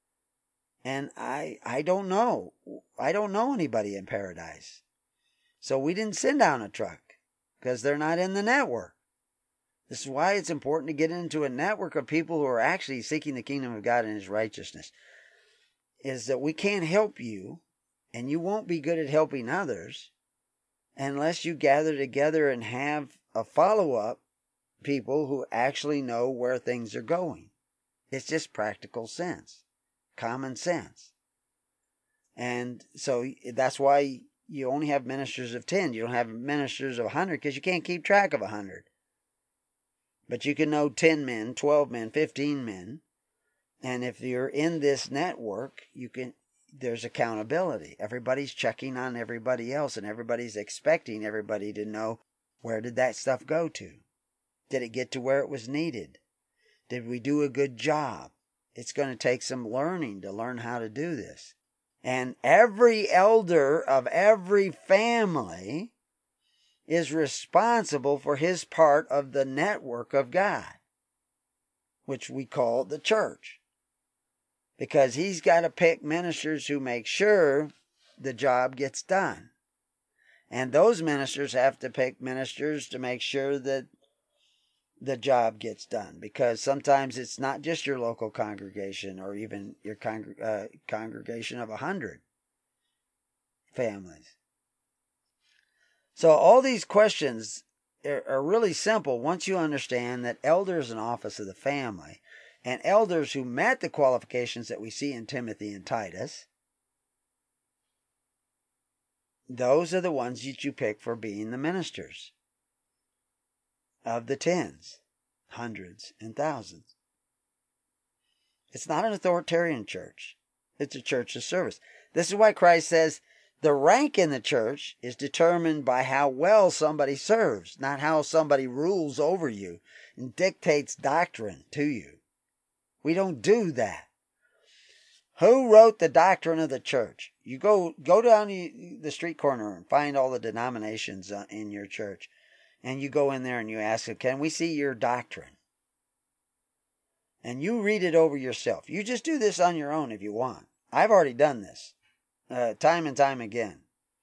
And I I don't know. I don't know anybody in Paradise. So we didn't send down a truck because they're not in the network. This is why it's important to get into a network of people who are actually seeking the kingdom of God and His righteousness. Is that we can't help you, and you won't be good at helping others unless you gather together and have a follow-up people who actually know where things are going. It's just practical sense, common sense. And so that's why you only have ministers of ten. You don't have ministers of a hundred because you can't keep track of a hundred. But you can know ten men, twelve men, fifteen men. And if you're in this network, you can, there's accountability. Everybody's checking on everybody else, and everybody's expecting everybody to know, where did that stuff go to? Did it get to where it was needed? Did we do a good job? It's going to take some learning to learn how to do this. And every elder of every family is responsible for his part of the network of God, which we call the church. Because he's got to pick ministers who make sure the job gets done. And those ministers have to pick ministers to make sure that the job gets done. Because sometimes it's not just your local congregation or even your con- uh, congregation of a hundred families. So all these questions are really simple once you understand that elder is an office of the family, and elders who met the qualifications that we see in Timothy and Titus, those are the ones that you pick for being the ministers of the tens, hundreds, and thousands. It's not an authoritarian church. It's a church of service. This is why Christ says, the rank in the church is determined by how well somebody serves, not how somebody rules over you and dictates doctrine to you. We don't do that. Who wrote the doctrine of the church? You go go down the street corner and find all the denominations in your church, and you go in there and you ask them, can we see your doctrine? And you read it over yourself. You just do this on your own if you want. I've already done this. Uh, time and time again.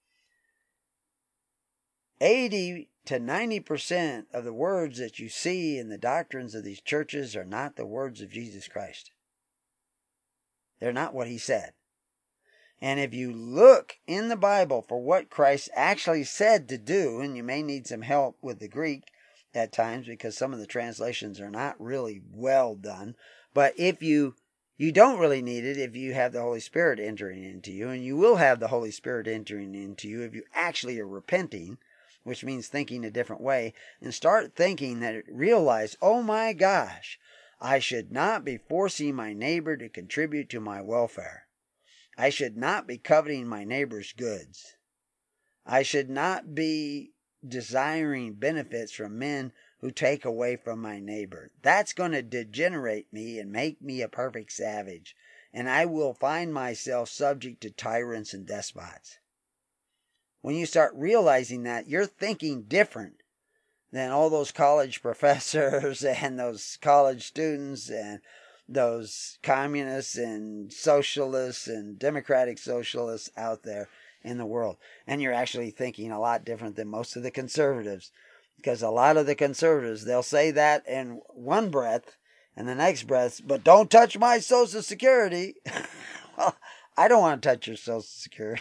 eighty to ninety percent of the words that you see in the doctrines of these churches are not the words of Jesus Christ. They're not what He said. And if you look in the Bible for what Christ actually said to do, and you may need some help with the Greek at times because some of the translations are not really well done. But if you you don't really need it if you have the Holy Spirit entering into you, and you will have the Holy Spirit entering into you if you actually are repenting, which means thinking a different way, and start thinking that realize, oh my gosh, I should not be forcing my neighbor to contribute to my welfare. I should not be coveting my neighbor's goods. I should not be desiring benefits from men who take away from my neighbor. That's going to degenerate me and make me a perfect savage, and I will find myself subject to tyrants and despots. When you start realizing that, you're thinking different than all those college professors and those college students and those communists and socialists and democratic socialists out there in the world. And you're actually thinking a lot different than most of the conservatives, because a lot of the conservatives, they'll say that in one breath and the next breath, but don't touch my Social Security. Well, I don't want to touch your Social Security.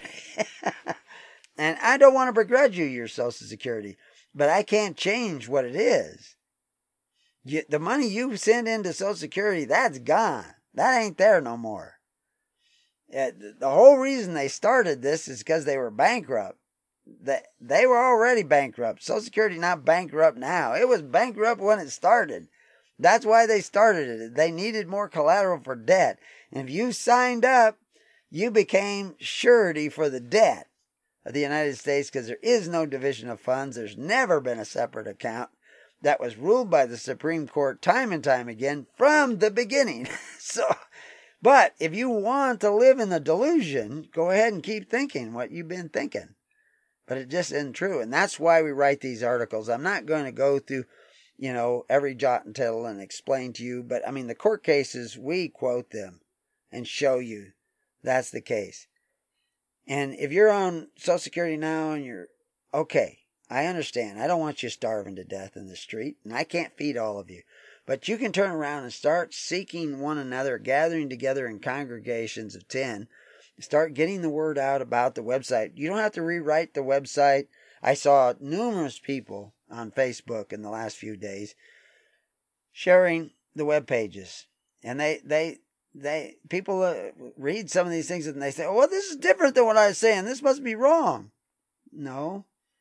And I don't want to begrudge you your Social Security, but I can't change what it is. You, the money you send into Social Security, that's gone. That ain't there no more. Uh, the whole reason they started this is because they were bankrupt. They, they were already bankrupt. Social Security not bankrupt now. It was bankrupt when it started. That's why they started it. They needed more collateral for debt. And if you signed up, you became surety for the debt of the United States, because there is no division of funds. There's never been a separate account. That was ruled by the Supreme Court time and time again from the beginning. So, but if you want to live in the delusion, go ahead and keep thinking what you've been thinking. But it just isn't true. And that's why we write these articles. I'm not going to go through, you know, every jot and tittle and explain to you. But I mean, the court cases, we quote them and show you that's the case. And if you're on Social Security now and you're okay, I understand. I don't want you starving to death in the street, and I can't feed all of you. But you can turn around and start seeking one another, gathering together in congregations of ten. Start getting the word out about the website. You don't have to rewrite the website. I saw numerous people on Facebook in the last few days sharing the web pages. And they, they, they, people uh, read some of these things and they say, oh, well, this is different than what I was saying. This must be wrong. No.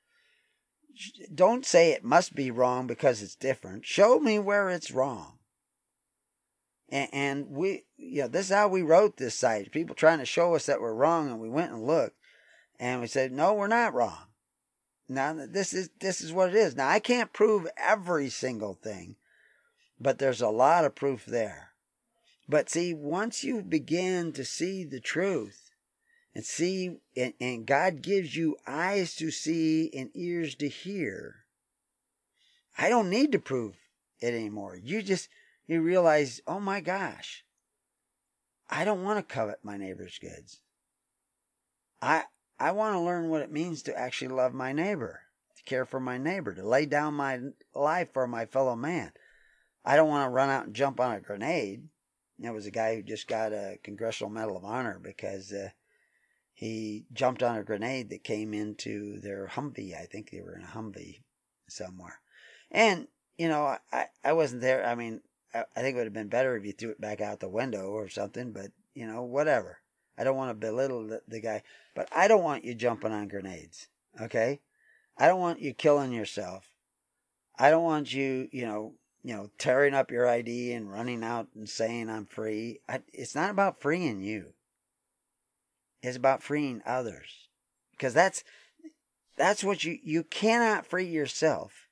Don't say it must be wrong because it's different. Show me where it's wrong. And, and we, you know, this is how we wrote this site. People trying to show us that we're wrong, and we went and looked, and we said, no, we're not wrong. Now, this is this is what it is. Now, I can't prove every single thing, but there's a lot of proof there. But see, once you begin to see the truth, and see, and, and God gives you eyes to see and ears to hear, I don't need to prove it anymore. You just, you realize, oh my gosh, I don't want to covet my neighbor's goods. I, I want to learn what it means to actually love my neighbor, to care for my neighbor, to lay down my life for my fellow man. I don't want to run out and jump on a grenade. There was a guy who just got a Congressional Medal of Honor because, uh, he jumped on a grenade that came into their Humvee. I think they were in a Humvee somewhere. And, you know, I, I wasn't there. I mean, I, I think it would have been better if you threw it back out the window or something, but, you know, whatever. I don't want to belittle the, the guy, but I don't want you jumping on grenades, okay? I don't want you killing yourself. I don't want you, you know, you know, tearing up your I D and running out and saying I'm free. I, it's not about freeing you. It's about freeing others, because that's that's what you you cannot free yourself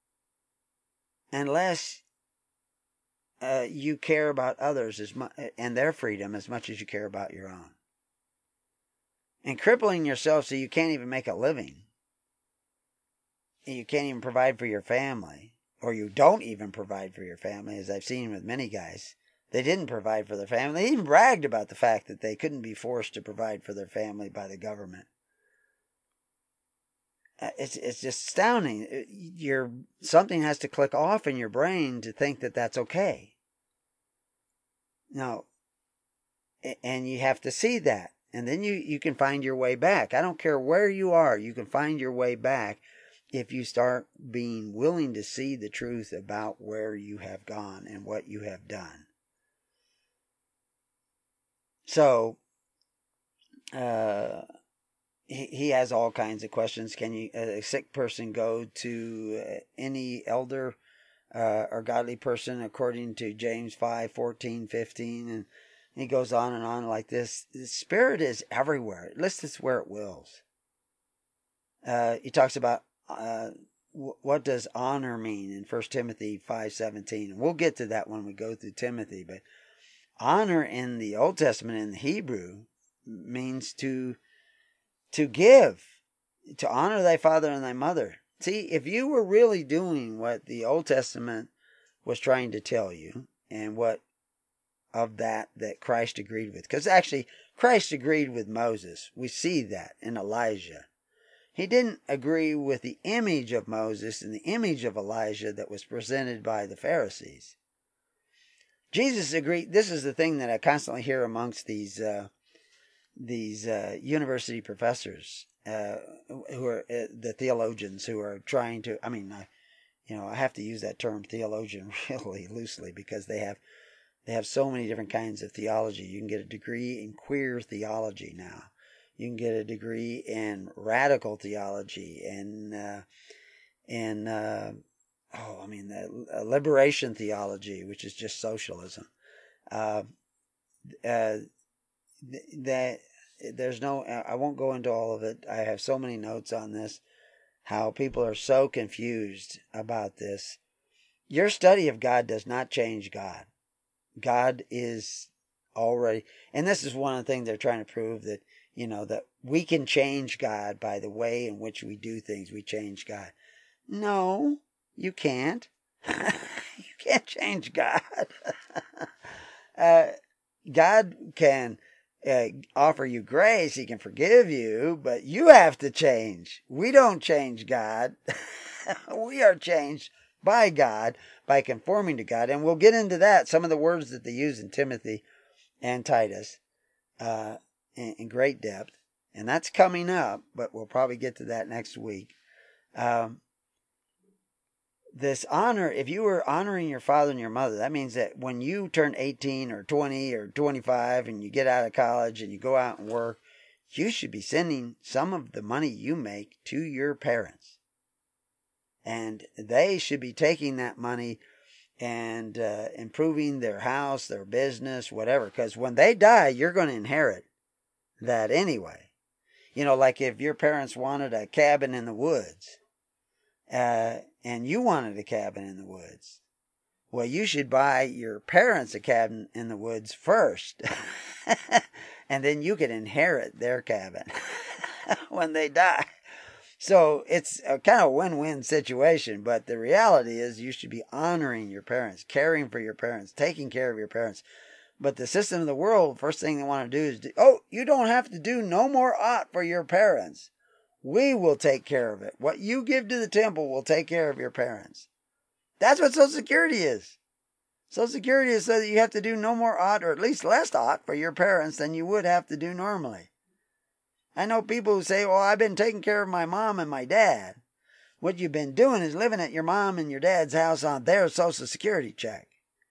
unless uh, you care about others as much and their freedom as much as you care about your own. And crippling yourself so you can't even make a living, you can't even provide for your family, or you don't even provide for your family, as I've seen with many guys. They didn't provide for their family. They even bragged about the fact that they couldn't be forced to provide for their family by the government. It's it's just astounding. Your something has to click off in your brain to think that that's okay. No, and you have to see that, And then you, you can find your way back. I don't care where you are. You can find your way back if you start being willing to see the truth about where you have gone and what you have done. So, uh, he, he has all kinds of questions. Can you, a sick person, go to any elder uh, or godly person according to James five, fourteen, fifteen? And he goes on and on like this. The Spirit is everywhere. It lists where it wills. Uh, he talks about uh, w- what does honor mean in First Timothy five seventeen. And we'll get to that when we go through Timothy. But honor in the Old Testament, in the Hebrew, means to, to give, to honor thy father and thy mother. See, if you were really doing what the Old Testament was trying to tell you, and what of that that Christ agreed with. Because actually, Christ agreed with Moses. We see that in Elijah. He didn't agree with the image of Moses and the image of Elijah that was presented by the Pharisees. Jesus agreed. This is the thing that I constantly hear amongst these uh, these uh, university professors, uh, who are uh, the theologians who are trying to. I mean, I, you know, I have to use that term theologian really loosely because they have. They have so many different kinds of theology. You can get a degree in queer theology now. You can get a degree in radical theology and uh, in uh, oh, I mean, the liberation theology, which is just socialism. Uh, uh, that there's no. I won't go into all of it. I have so many notes on this. How people are so confused about this. Your study of God does not change God. God is already, and this is one of the things they're trying to prove, that, you know, that we can change God by the way in which we do things. We change God. No, you can't. You can't change God. uh, God can uh, offer you grace. He can forgive you, but you have to change. We don't change God. We are changed by God, by conforming to God. And we'll get into that, some of the words that they use in Timothy and Titus, uh, in, in great depth. And that's coming up, but we'll probably get to that next week. Um, this honor, if you were honoring your father and your mother, that means that when you turn eighteen or twenty or twenty-five and you get out of college and you go out and work, you should be sending some of the money you make to your parents. And they should be taking that money and uh, improving their house, their business, whatever. Because when they die, you're going to inherit that anyway. You know, like if your parents wanted a cabin in the woods, uh, and you wanted a cabin in the woods, well, you should buy your parents a cabin in the woods first. And then you can inherit their cabin when they die. So it's a kind of win-win situation, but the reality is you should be honoring your parents, caring for your parents, taking care of your parents. But the system of the world, first thing they want to do is, do, oh, you don't have to do no more aught for your parents. We will take care of it. What you give to the temple will take care of your parents. That's what Social Security is. Social Security is so that you have to do no more aught, or at least less aught, for your parents than you would have to do normally. I know people who say, well, I've been taking care of my mom and my dad. What you've been doing is living at your mom and your dad's house on their Social Security check.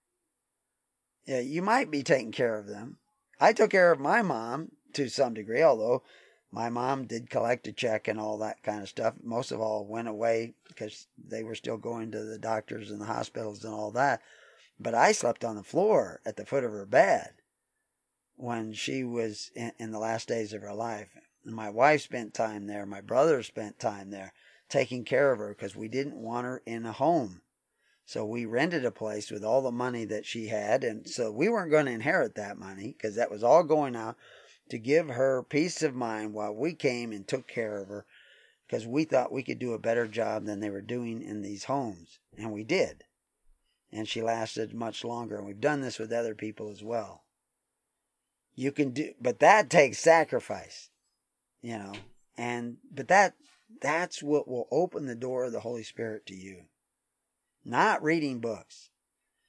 Yeah, you might be taking care of them. I took care of my mom to some degree, although my mom did collect a check and all that kind of stuff. Most of all went away because they were still going to the doctors and the hospitals and all that. But I slept on the floor at the foot of her bed when she was in, in the last days of her life. And my wife spent time there. My brother spent time there taking care of her because we didn't want her in a home. So we rented a place with all the money that she had. And so we weren't going to inherit that money because that was all going out to give her peace of mind while we came and took care of her, because we thought we could do a better job than they were doing in these homes. And we did. And she lasted much longer. And we've done this with other people as well. You can do, but that takes sacrifice. You know, and, but that, that's what will open the door of the Holy Spirit to you. Not reading books.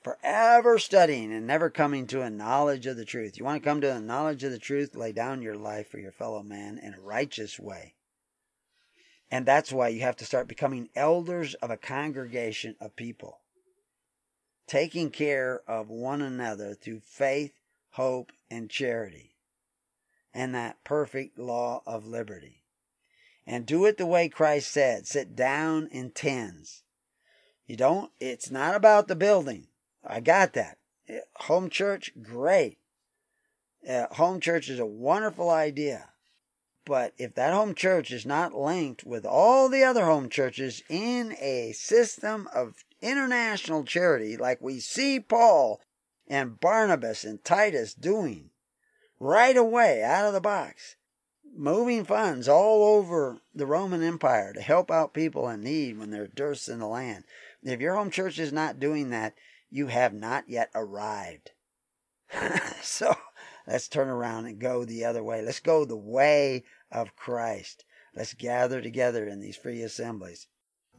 forever studying and never coming to a knowledge of the truth. You want to come to a knowledge of the truth? Lay down your life for your fellow man in a righteous way. And that's why you have to start becoming elders of a congregation of people, taking care of one another through faith, hope, and charity, and that perfect law of liberty. And do it the way Christ said. Sit down in tens. You don't, it's not about the building. I got that. Home church, great. Uh, home church is a wonderful idea. But if that home church is not linked with all the other home churches in a system of international charity, like we see Paul and Barnabas and Titus doing right away out of the box, moving funds all over the Roman Empire to help out people in need when there's dearths in the land. If your home church is not doing that, you have not yet arrived. So let's turn around and go the other way. Let's go the way of Christ. Let's gather together in these free assemblies.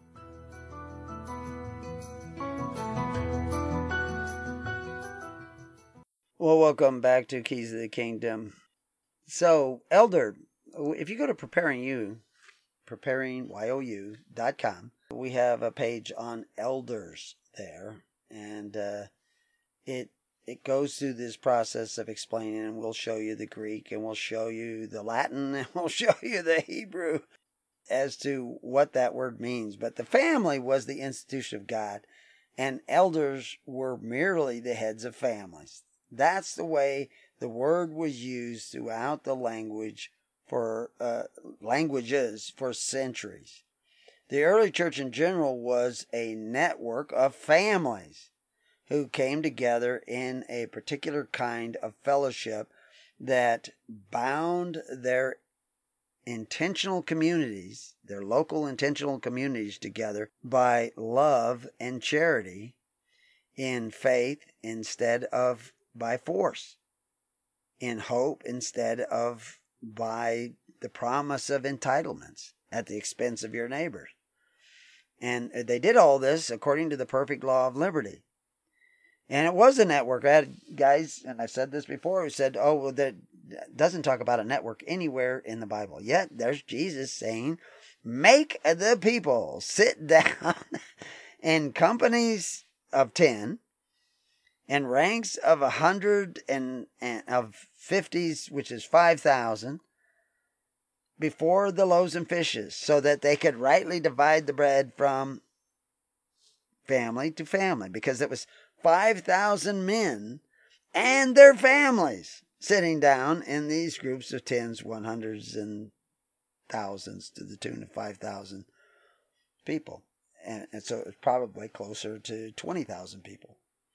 Well, welcome back to Keys of the Kingdom. So, Elder, if you go to Preparing You, preparing you dot com, we have a page on elders there, and uh, it It goes through this process of explaining, and we'll show you the Greek, and we'll show you the Latin, and we'll show you the Hebrew as to what that word means. But the family was the institution of God, and elders were merely the heads of families. That's the way the word was used throughout the language for uh, languages for centuries. The early church in general was a network of families who came together in a particular kind of fellowship that bound their intentional communities, their local intentional communities together by love and charity in faith instead of by force, in hope instead of by the promise of entitlements at the expense of your neighbors. And they did all this according to the perfect law of liberty. And it was a network. I had guys, and I've said this before, who said, oh, well, that doesn't talk about a network anywhere in the Bible. Yet there's Jesus saying, make the people sit down in companies of ten and ranks of a hundred and, and of fifties, which is five thousand, before the loaves and fishes, so that they could rightly divide the bread from family to family, because it was five thousand men and their families sitting down in these groups of tens, one hundreds, and thousands to the tune of five thousand people. And, and so it was probably closer to twenty thousand people.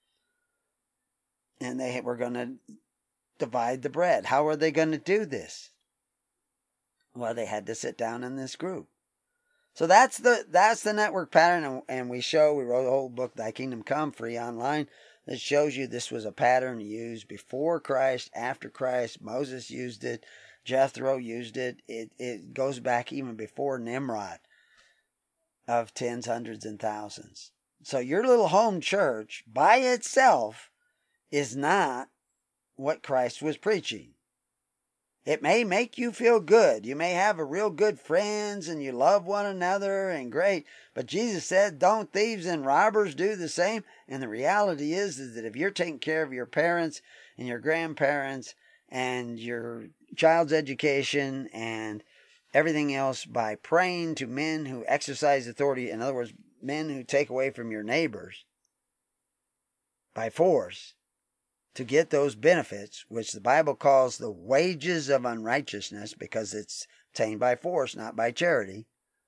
And they were going to divide the bread. How were they going to do this? Well, they had to sit down in this group. So that's the that's the network pattern, and, and we show, we wrote a whole book, Thy Kingdom Come, free online, that shows you this was a pattern used before Christ, after Christ. Moses used it, Jethro used it. It it goes back even before Nimrod, of tens, hundreds, and thousands. So your little home church by itself is not what Christ was preaching. It may make you feel good. You may have a real good friends and you love one another and great. But Jesus said, don't thieves and robbers do the same? And the reality is, is that if you're taking care of your parents and your grandparents and your child's education and everything else by praying to men who exercise authority, in other words, men who take away from your neighbors by force, to get those benefits, which the Bible calls the wages of unrighteousness, because it's obtained by force, not by charity,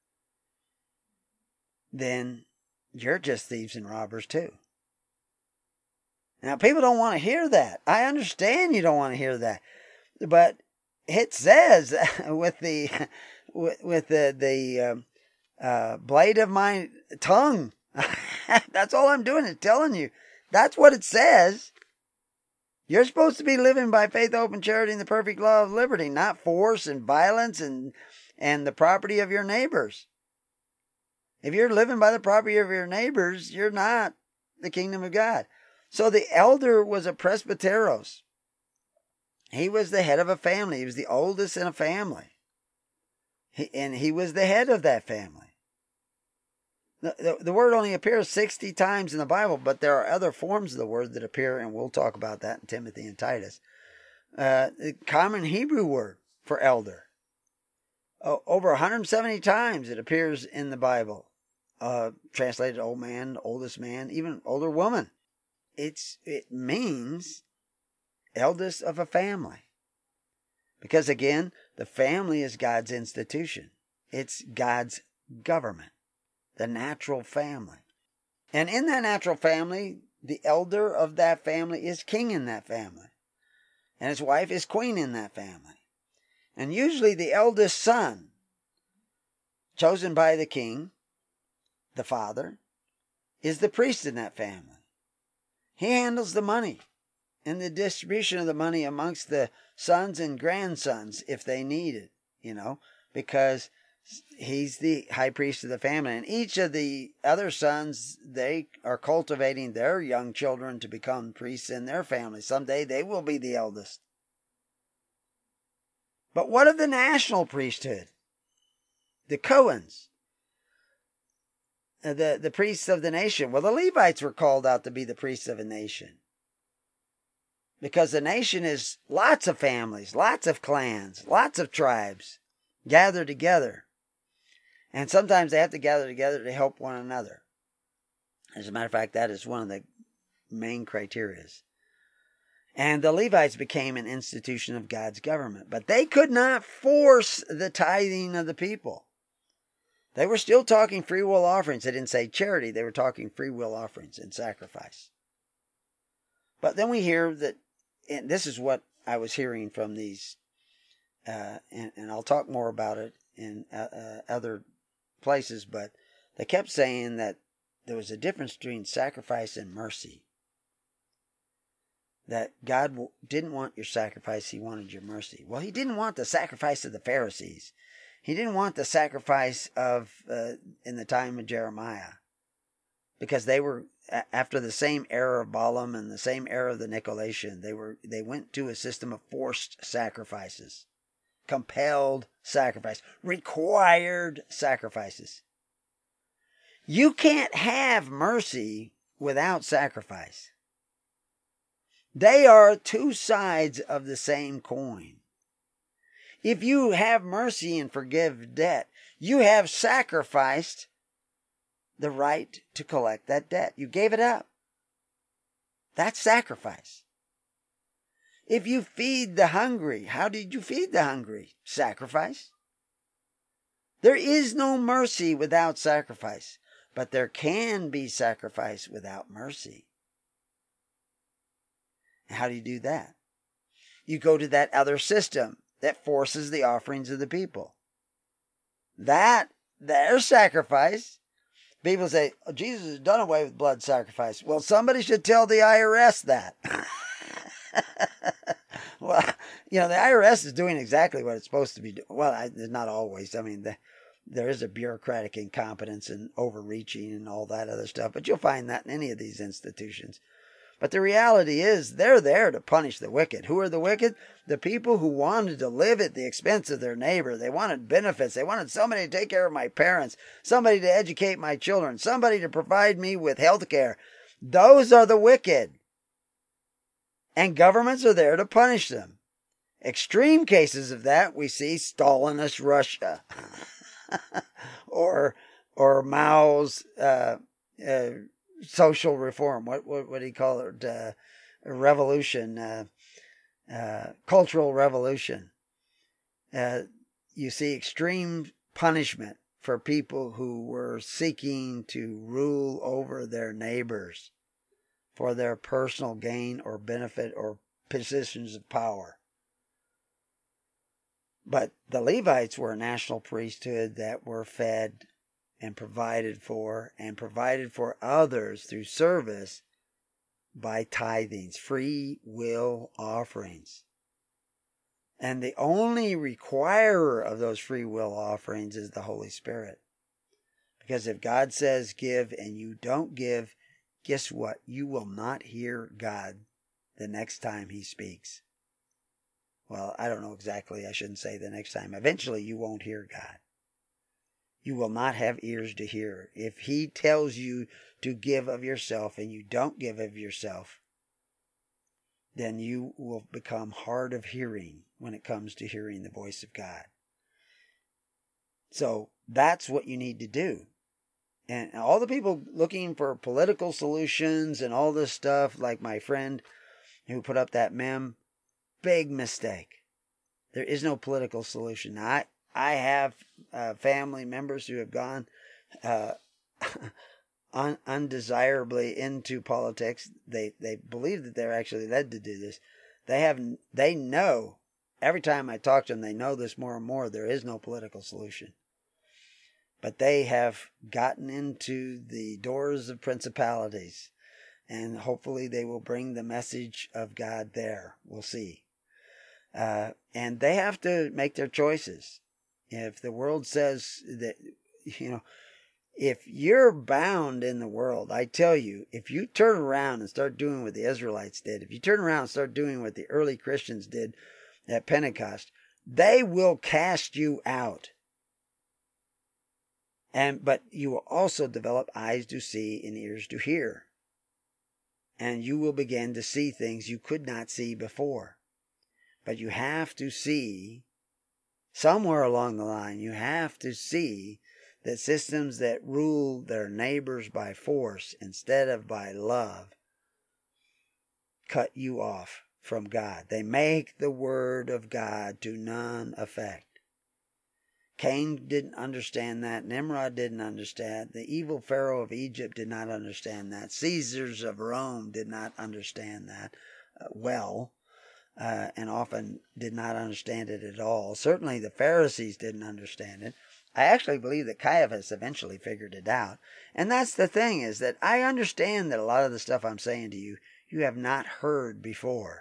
then you're just thieves and robbers too. Now, people don't want to hear that. I understand you don't want to hear that. But it says with the with, with the, the um, uh, blade of my tongue, that's all I'm doing is telling you. That's what it says. You're supposed to be living by faith, hope, and charity in the perfect law of liberty, not force and violence and and the property of your neighbors. If you're living by the property of your neighbors, you're not the kingdom of God. So the elder was a presbyteros. He was the head of a family. He was the oldest in a family. He, and he was the head of that family. The, the, the word only appears sixty times in the Bible, but there are other forms of the word that appear, and we'll talk about that in Timothy and Titus. Uh, the common Hebrew word for elder. Oh, over one hundred seventy times it appears in the Bible. Uh, translated old man, oldest man, even older woman. It's It means eldest of a family. Because again, the family is God's institution. It's God's government. The natural family. And in that natural family, the elder of that family is king in that family. And his wife is queen in that family. And usually the eldest son, chosen by the king, the father, is the priest in that family. He handles the money and the distribution of the money amongst the sons and grandsons if they need it, you know, because he's the high priest of the family. And each of the other sons, they are cultivating their young children to become priests in their family. Someday they will be the eldest. But what of the national priesthood? The Cohens, the, the priests of the nation. Well, the Levites were called out to be the priests of a nation. Because the nation is lots of families, lots of clans, lots of tribes gathered together. And sometimes they have to gather together to help one another. As a matter of fact, that is one of the main criteria. And the Levites became an institution of God's government. But they could not force the tithing of the people. They were still talking free will offerings. They didn't say charity. They were talking free will offerings and sacrifice. But then we hear that, and this is what I was hearing from these, uh, and, and I'll talk more about it in uh, uh, other places, but they kept saying that there was a difference between sacrifice and mercy. That God didn't want your sacrifice, He wanted your mercy. Well, He didn't want the sacrifice of the Pharisees. He didn't want the sacrifice of, uh, in the time of Jeremiah. Because they were, after the same era of Balaam and the same era of the Nicolaitans, they were, they went to a system of forced sacrifices. Compelled sacrifice. Required sacrifices. You can't have mercy without sacrifice. They are two sides of the same coin. If you have mercy and forgive debt, you have sacrificed the right to collect that debt. You gave it up. That's sacrifice. If you feed the hungry, how did you feed the hungry? Sacrifice. There is no mercy without sacrifice, but there can be sacrifice without mercy. How do you do that? You go to that other system that forces the offerings of the people. That, their sacrifice. People say, oh, Jesus has done away with blood sacrifice. Well, somebody should tell the I R S that. Well, you know, the I R S is doing exactly what it's supposed to be doing. Well, I, not always. I mean, the, there is a bureaucratic incompetence and overreaching and all that other stuff. But you'll find that in any of these institutions. But the reality is they're there to punish the wicked. Who are the wicked? The people who wanted to live at the expense of their neighbor. They wanted benefits. They wanted somebody to take care of my parents, somebody to educate my children, somebody to provide me with health care. Those are the wicked. And governments are there to punish them. Extreme cases of that we see Stalinist Russia or or Mao's uh, uh, social reform. What what what do you call it? Uh, revolution, uh, uh, cultural revolution. Uh, you see extreme punishment for people who were seeking to rule over their neighbors for their personal gain or benefit or positions of power. But the Levites were a national priesthood that were fed and provided for and provided for others through service by tithings, free will offerings. And the only requirer of those free will offerings is the Holy Spirit. Because if God says give and you don't give, guess what? You will not hear God the next time he speaks. Well, I don't know exactly. I shouldn't say the next time. Eventually, you won't hear God. You will not have ears to hear. If he tells you to give of yourself and you don't give of yourself, then you will become hard of hearing when it comes to hearing the voice of God. So that's what you need to do. And all the people looking for political solutions and all this stuff, like my friend who put up that meme, big mistake. There is no political solution. Now, I, I have uh, family members who have gone uh, un- undesirably into politics. They they believe that they're actually led to do this. They have they know, every time I talk to them, they know this more and more. There is no political solution. But they have gotten into the doors of principalities, and hopefully they will bring the message of God there. We'll see. Uh, and they have to make their choices. If the world says that, you know, if you're bound in the world, I tell you, if you turn around and start doing what the Israelites did, if you turn around and start doing what the early Christians did at Pentecost, they will cast you out. And but you will also develop eyes to see and ears to hear. And you will begin to see things you could not see before. But you have to see, somewhere along the line, you have to see that systems that rule their neighbors by force instead of by love cut you off from God. They make the word of God to none effect. Cain didn't understand that. Nimrod didn't understand. The evil Pharaoh of Egypt did not understand that. Caesars of Rome did not understand that uh, well, uh, and often did not understand it at all. Certainly the Pharisees didn't understand it. I actually believe that Caiaphas eventually figured it out. And that's the thing, is that I understand that a lot of the stuff I'm saying to you, you have not heard before.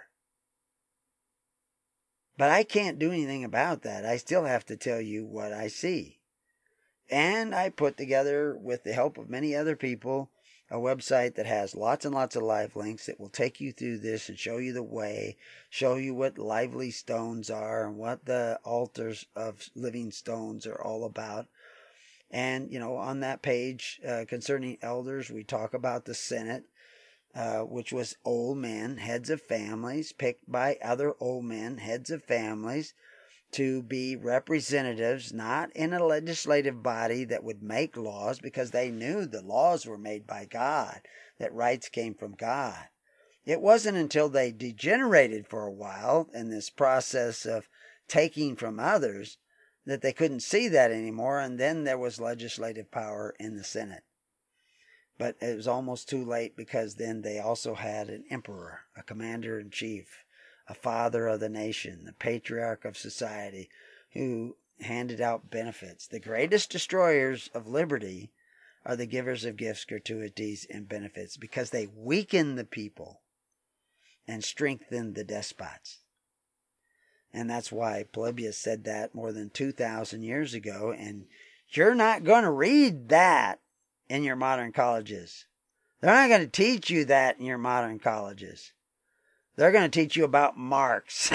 But I can't do anything about that. I still have to tell you what I see. And I put together, with the help of many other people, a website that has lots and lots of live links that will take you through this and show you the way, show you what lively stones are and what the altars of living stones are all about. And, you know, on that page uh, concerning elders, we talk about the Senate. Uh, which was old men, heads of families, picked by other old men, heads of families, to be representatives, not in a legislative body that would make laws, because they knew the laws were made by God, that rights came from God. It wasn't until they degenerated for a while in this process of taking from others that they couldn't see that anymore, and then there was legislative power in the Senate. But it was almost too late, because then they also had an emperor, a commander-in-chief, a father of the nation, the patriarch of society, who handed out benefits. The greatest destroyers of liberty are the givers of gifts, gratuities, and benefits, because they weaken the people and strengthen the despots. And that's why Polybius said that more than two thousand years ago, and you're not going to read that in your modern colleges. They're not going to teach you that in your modern colleges. They're going to teach you about Marx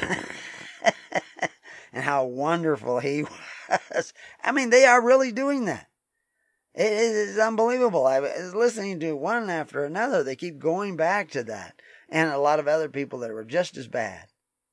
and how wonderful he was. I mean, they are really doing that. It is unbelievable. I was listening to one after another. They keep going back to that. And a lot of other people that were just as bad.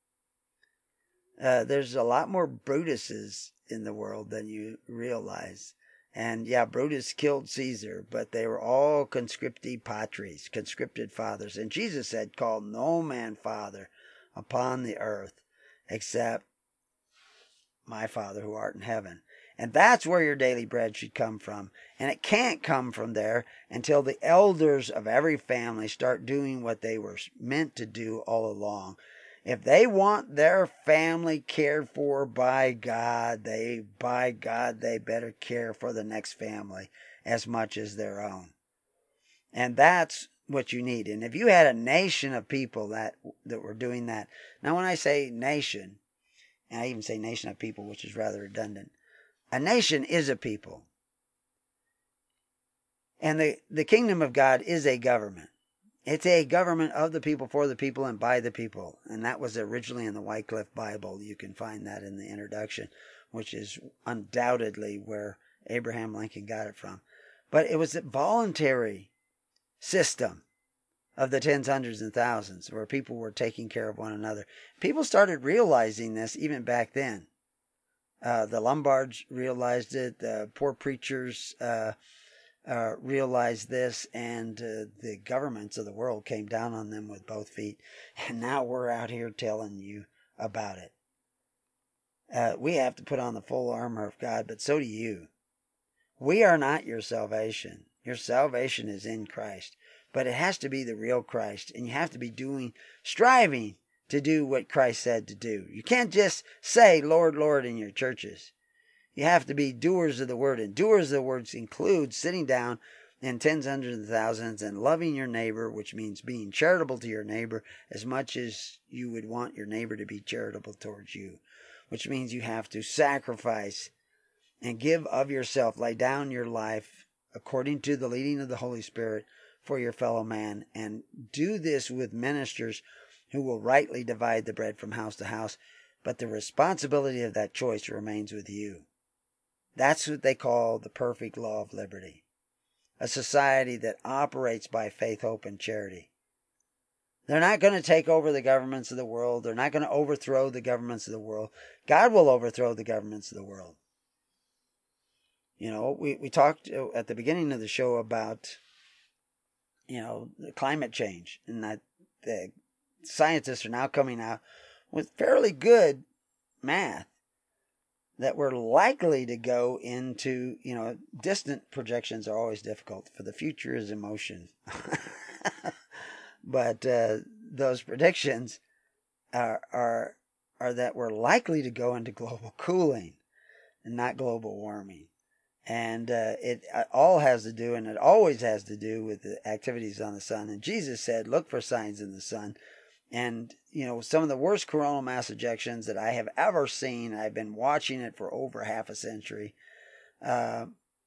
Uh, there's a lot more Brutuses in the world than you realize. And yeah, Brutus killed Caesar, but they were all conscripti patres, conscripted fathers. And Jesus said, call no man father upon the earth except my Father who art in heaven. And that's where your daily bread should come from. And it can't come from there until the elders of every family start doing what they were meant to do all along. If they want their family cared for by God, they, by God, they better care for the next family as much as their own. And that's what you need. And if you had a nation of people that, that were doing that. Now, when I say nation, and I even say nation of people, which is rather redundant, a nation is a people. And the, the kingdom of God is a government. It's a government of the people, for the people, and by the people. And that was originally in the Wycliffe Bible. You can find that in the introduction, which is undoubtedly where Abraham Lincoln got it from. But it was a voluntary system of the tens, hundreds, and thousands, where people were taking care of one another. People started realizing this even back then. Uh, the Lombards realized it. The poor preachers uh, uh, realized this, and uh, the governments of the world came down on them with both feet. And now we're out here telling you about it. Uh, we have to put on the full armor of God, but so do you. We are not your salvation. Your salvation is in Christ. But it has to be the real Christ, and you have to be doing, striving to do what Christ said to do. You can't just say, Lord, Lord, in your churches. You have to be doers of the word, and doers of the words include sitting down in tens, hundreds, and thousands and loving your neighbor, which means being charitable to your neighbor as much as you would want your neighbor to be charitable towards you, which means you have to sacrifice and give of yourself, lay down your life according to the leading of the Holy Spirit for your fellow man, and do this with ministers who will rightly divide the bread from house to house, but the responsibility of that choice remains with you. That's what they call the perfect law of liberty, a society that operates by faith, hope, and charity. They're not going to take over the governments of the world. They're not going to overthrow the governments of the world. God will overthrow the governments of the world. You know, we, we talked at the beginning of the show about, you know, the climate change, and that the scientists are now coming out with fairly good math that we're likely to go into, you know, distant projections are always difficult, for the future is in motion. But uh, those predictions are, are, are that we're likely to go into global cooling and not global warming. And uh, it all has to do, and it always has to do, with the activities on the sun. And Jesus said, look for signs in the sun. And, you know, some of the worst coronal mass ejections that I have ever seen, I've been watching it for over half a century. Uh,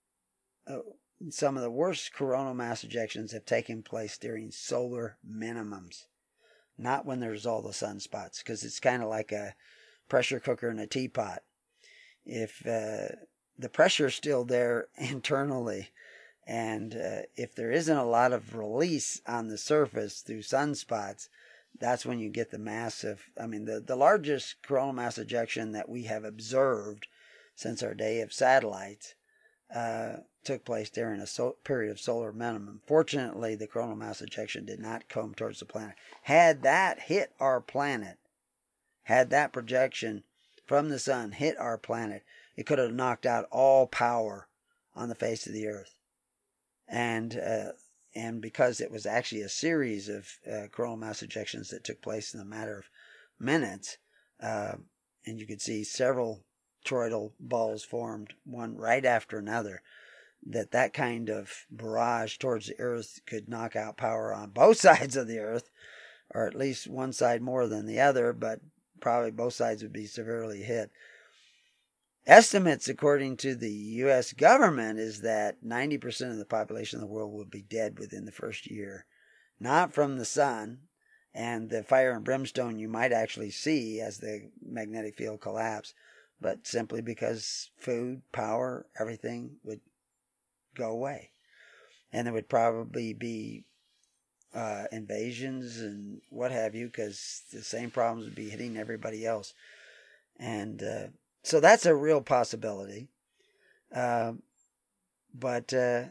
some of the worst coronal mass ejections have taken place during solar minimums, not when there's all the sunspots, because it's kind of like a pressure cooker and a teapot. If uh, the pressure is still there internally, and uh, if there isn't a lot of release on the surface through sunspots, that's when you get the massive, I mean, the, the largest coronal mass ejection that we have observed since our day of satellites uh, took place during a so, period of solar minimum. Fortunately, the coronal mass ejection did not come towards the planet. Had that hit our planet, had that projection from the sun hit our planet, it could have knocked out all power on the face of the earth. And uh, and because it was actually a series of uh, coronal mass ejections that took place in a matter of minutes, uh, and you could see several toroidal balls formed, one right after another, that that kind of barrage towards the earth could knock out power on both sides of the earth, or at least one side more than the other, but probably both sides would be severely hit. Estimates, according to the U S government, is that ninety percent of the population of the world will be dead within the first year. Not from the sun and the fire and brimstone you might actually see as the magnetic field collapse, but simply because food, power, everything would go away. And there would probably be uh, invasions and what have you, because the same problems would be hitting everybody else. And uh, so that's a real possibility. Uh, but uh,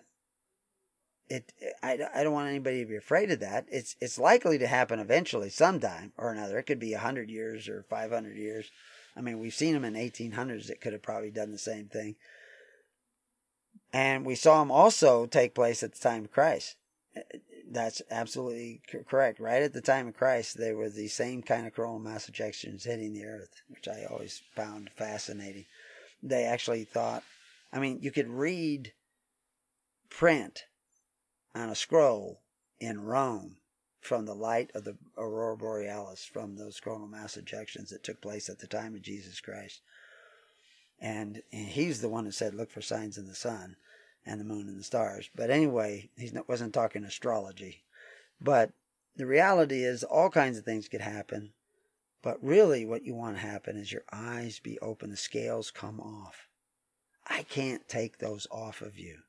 it, I, I don't want anybody to be afraid of that. It's it's likely to happen eventually, sometime or another. It could be one hundred years or five hundred years. I mean, we've seen them in eighteen hundreds that could have probably done the same thing. And we saw them also take place at the time of Christ. That's absolutely correct. Right at the time of Christ, there were the same kind of coronal mass ejections hitting the earth, which I always found fascinating. They actually thought, I mean, you could read print on a scroll in Rome from the light of the aurora borealis from those coronal mass ejections that took place at the time of Jesus Christ. And, and he's the one who said, look for signs in the sun. and the moon and the stars. But anyway, he wasn't talking astrology. But the reality is all kinds of things could happen. But really what you want to happen is your eyes be open, the scales come off. I can't take those off of you.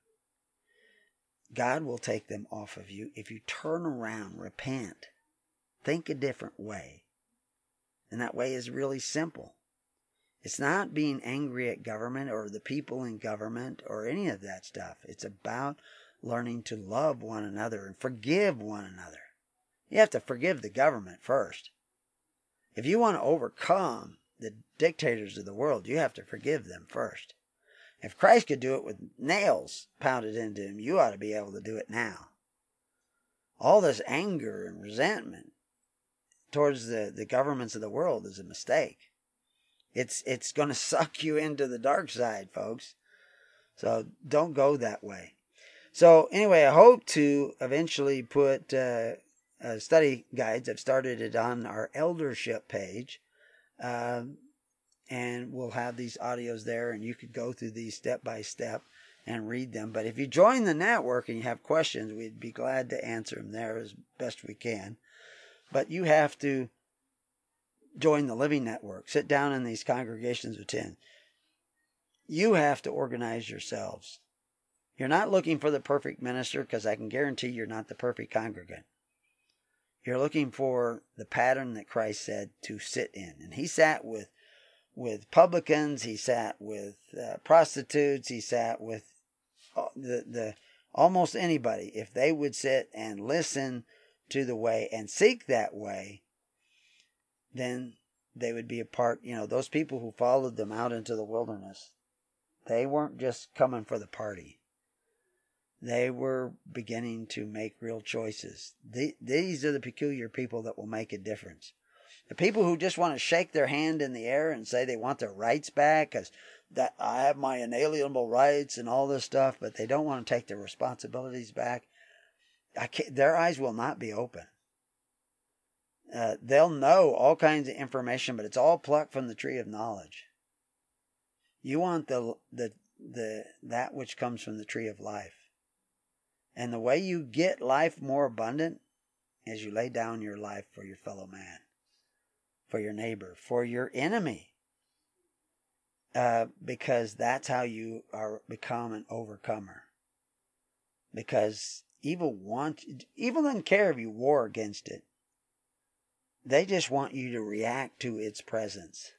God will take them off of you if you turn around, repent, think a different way. And that way is really simple. It's not being angry at government or the people in government or any of that stuff. It's about learning to love one another and forgive one another. You have to forgive the government first. If you want to overcome the dictators of the world, you have to forgive them first. If Christ could do it with nails pounded into him, you ought to be able to do it now. All this anger and resentment towards the, the governments of the world is a mistake. It's it's going to suck you into the dark side, folks. So don't go that way. So anyway, I hope to eventually put uh, uh, study guides. I've started it on our eldership page. Um, and we'll have these audios there, and you could go through these step by step and read them. But if you join the network and you have questions, we'd be glad to answer them there as best we can. But you have to join the Living Network. Sit down in these congregations of ten. You have to organize yourselves. You're not looking for the perfect minister, because I can guarantee you're not the perfect congregant. You're looking for the pattern that Christ said to sit in. And he sat with with publicans, he sat with uh, prostitutes, he sat with the the almost anybody. If they would sit and listen to the way and seek that way, then they would be a part. You know, those people who followed them out into the wilderness, they weren't just coming for the party. They were beginning to make real choices. The, these are the peculiar people that will make a difference. The people who just want to shake their hand in the air and say they want their rights back, because that I have my inalienable rights and all this stuff, but they don't want to take their responsibilities back. I can't, their eyes will not be open. Uh, they'll know all kinds of information, but it's all plucked from the tree of knowledge. You want the the the that which comes from the tree of life. And the way you get life more abundant is you lay down your life for your fellow man, for your neighbor, for your enemy. Uh, because that's how you are become an overcomer. Because evil want, evil doesn't care if you war against it. They just want you to react to its presence.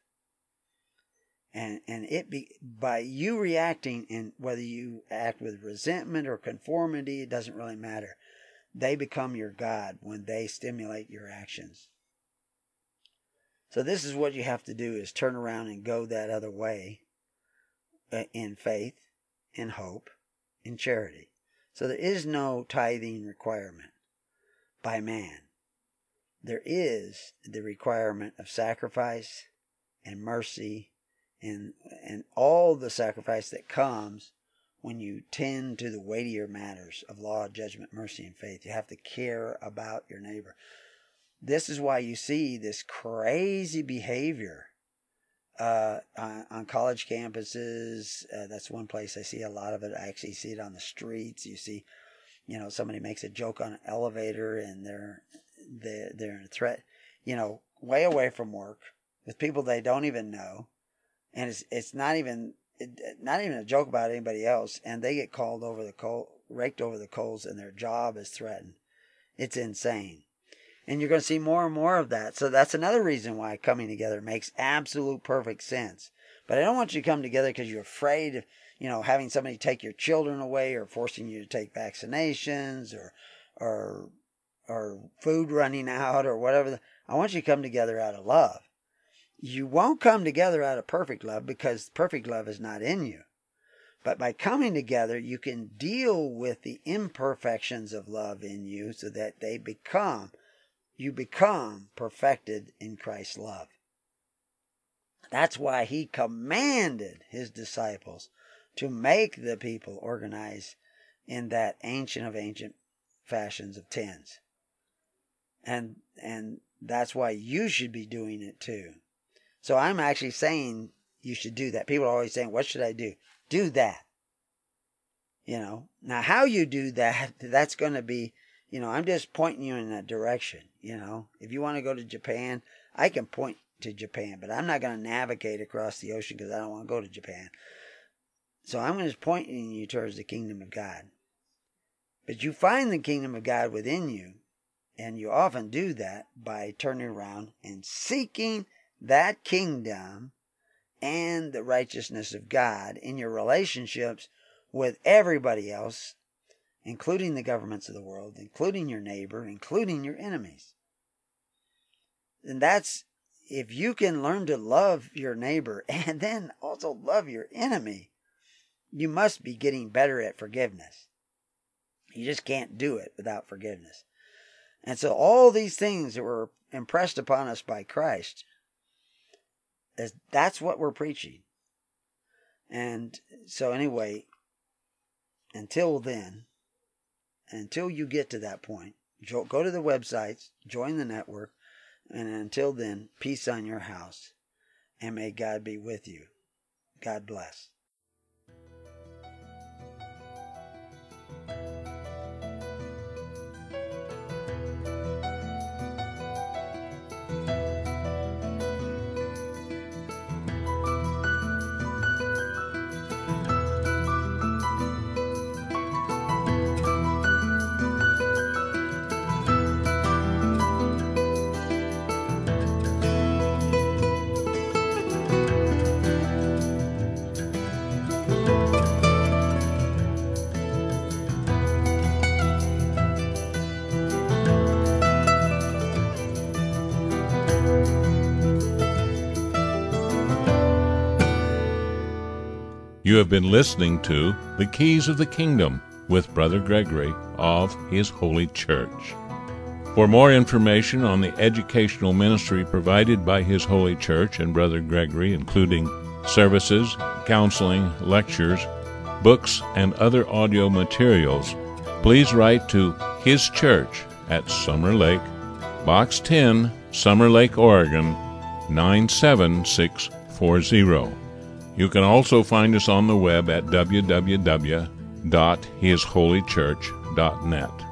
And and it be by you reacting, and whether you act with resentment or conformity, it doesn't really matter. They become your God when they stimulate your actions. So this is what you have to do, is turn around and go that other way in faith, in hope, in charity. So there is no tithing requirement by man. There is the requirement of sacrifice and mercy and and all the sacrifice that comes when you tend to the weightier matters of law, judgment, mercy, and faith. You have to care about your neighbor. This is why you see this crazy behavior uh, on, on college campuses. Uh, that's one place I see a lot of it. I actually see it on the streets. You see, you know, somebody makes a joke on an elevator and they're they're, they're in a threat, you know, way away from work with people they don't even know. And it's it's not even it, not even a joke about anybody else, and they get called over the coal, raked over the coals, and their job is threatened. It's insane, and you're going to see more and more of that. So that's another reason why coming together makes absolute perfect sense. But I don't want you to come together because you're afraid of, you know, having somebody take your children away, or forcing you to take vaccinations, or or or food running out, or whatever. I want you to come together out of love. You won't come together out of perfect love, because perfect love is not in you. But by coming together, you can deal with the imperfections of love in you so that they become, you become perfected in Christ's love. That's why he commanded his disciples to make the people organize in that ancient of ancient fashions of tens. And, and that's why you should be doing it too. So I'm actually saying you should do that. People are always saying, what should I do? Do that. You know, now how you do that, that's going to be, you know, I'm just pointing you in that direction. You know, if you want to go to Japan, I can point to Japan, but I'm not going to navigate across the ocean because I don't want to go to Japan. So I'm just pointing you towards the kingdom of God. But you find the kingdom of God within you, and you often do that by turning around and seeking that kingdom and the righteousness of God in your relationships with everybody else, including the governments of the world, including your neighbor, including your enemies. And that's, if you can learn to love your neighbor and then also love your enemy, you must be getting better at forgiveness. You just can't do it without forgiveness. And so all these things that were impressed upon us by Christ, that's what we're preaching. And so anyway, until then, until you get to that point, go to the websites, join the network, and until then, peace on your house, and may God be with you. God bless. You have been listening to The Keys of the Kingdom with Brother Gregory of His Holy Church. For more information on the educational ministry provided by His Holy Church and Brother Gregory, including services, counseling, lectures, books, and other audio materials, please write to His Church at Summer Lake, Box ten, Summer Lake, Oregon, nine seven six four zero. You can also find us on the web at w w w dot his holy church dot net.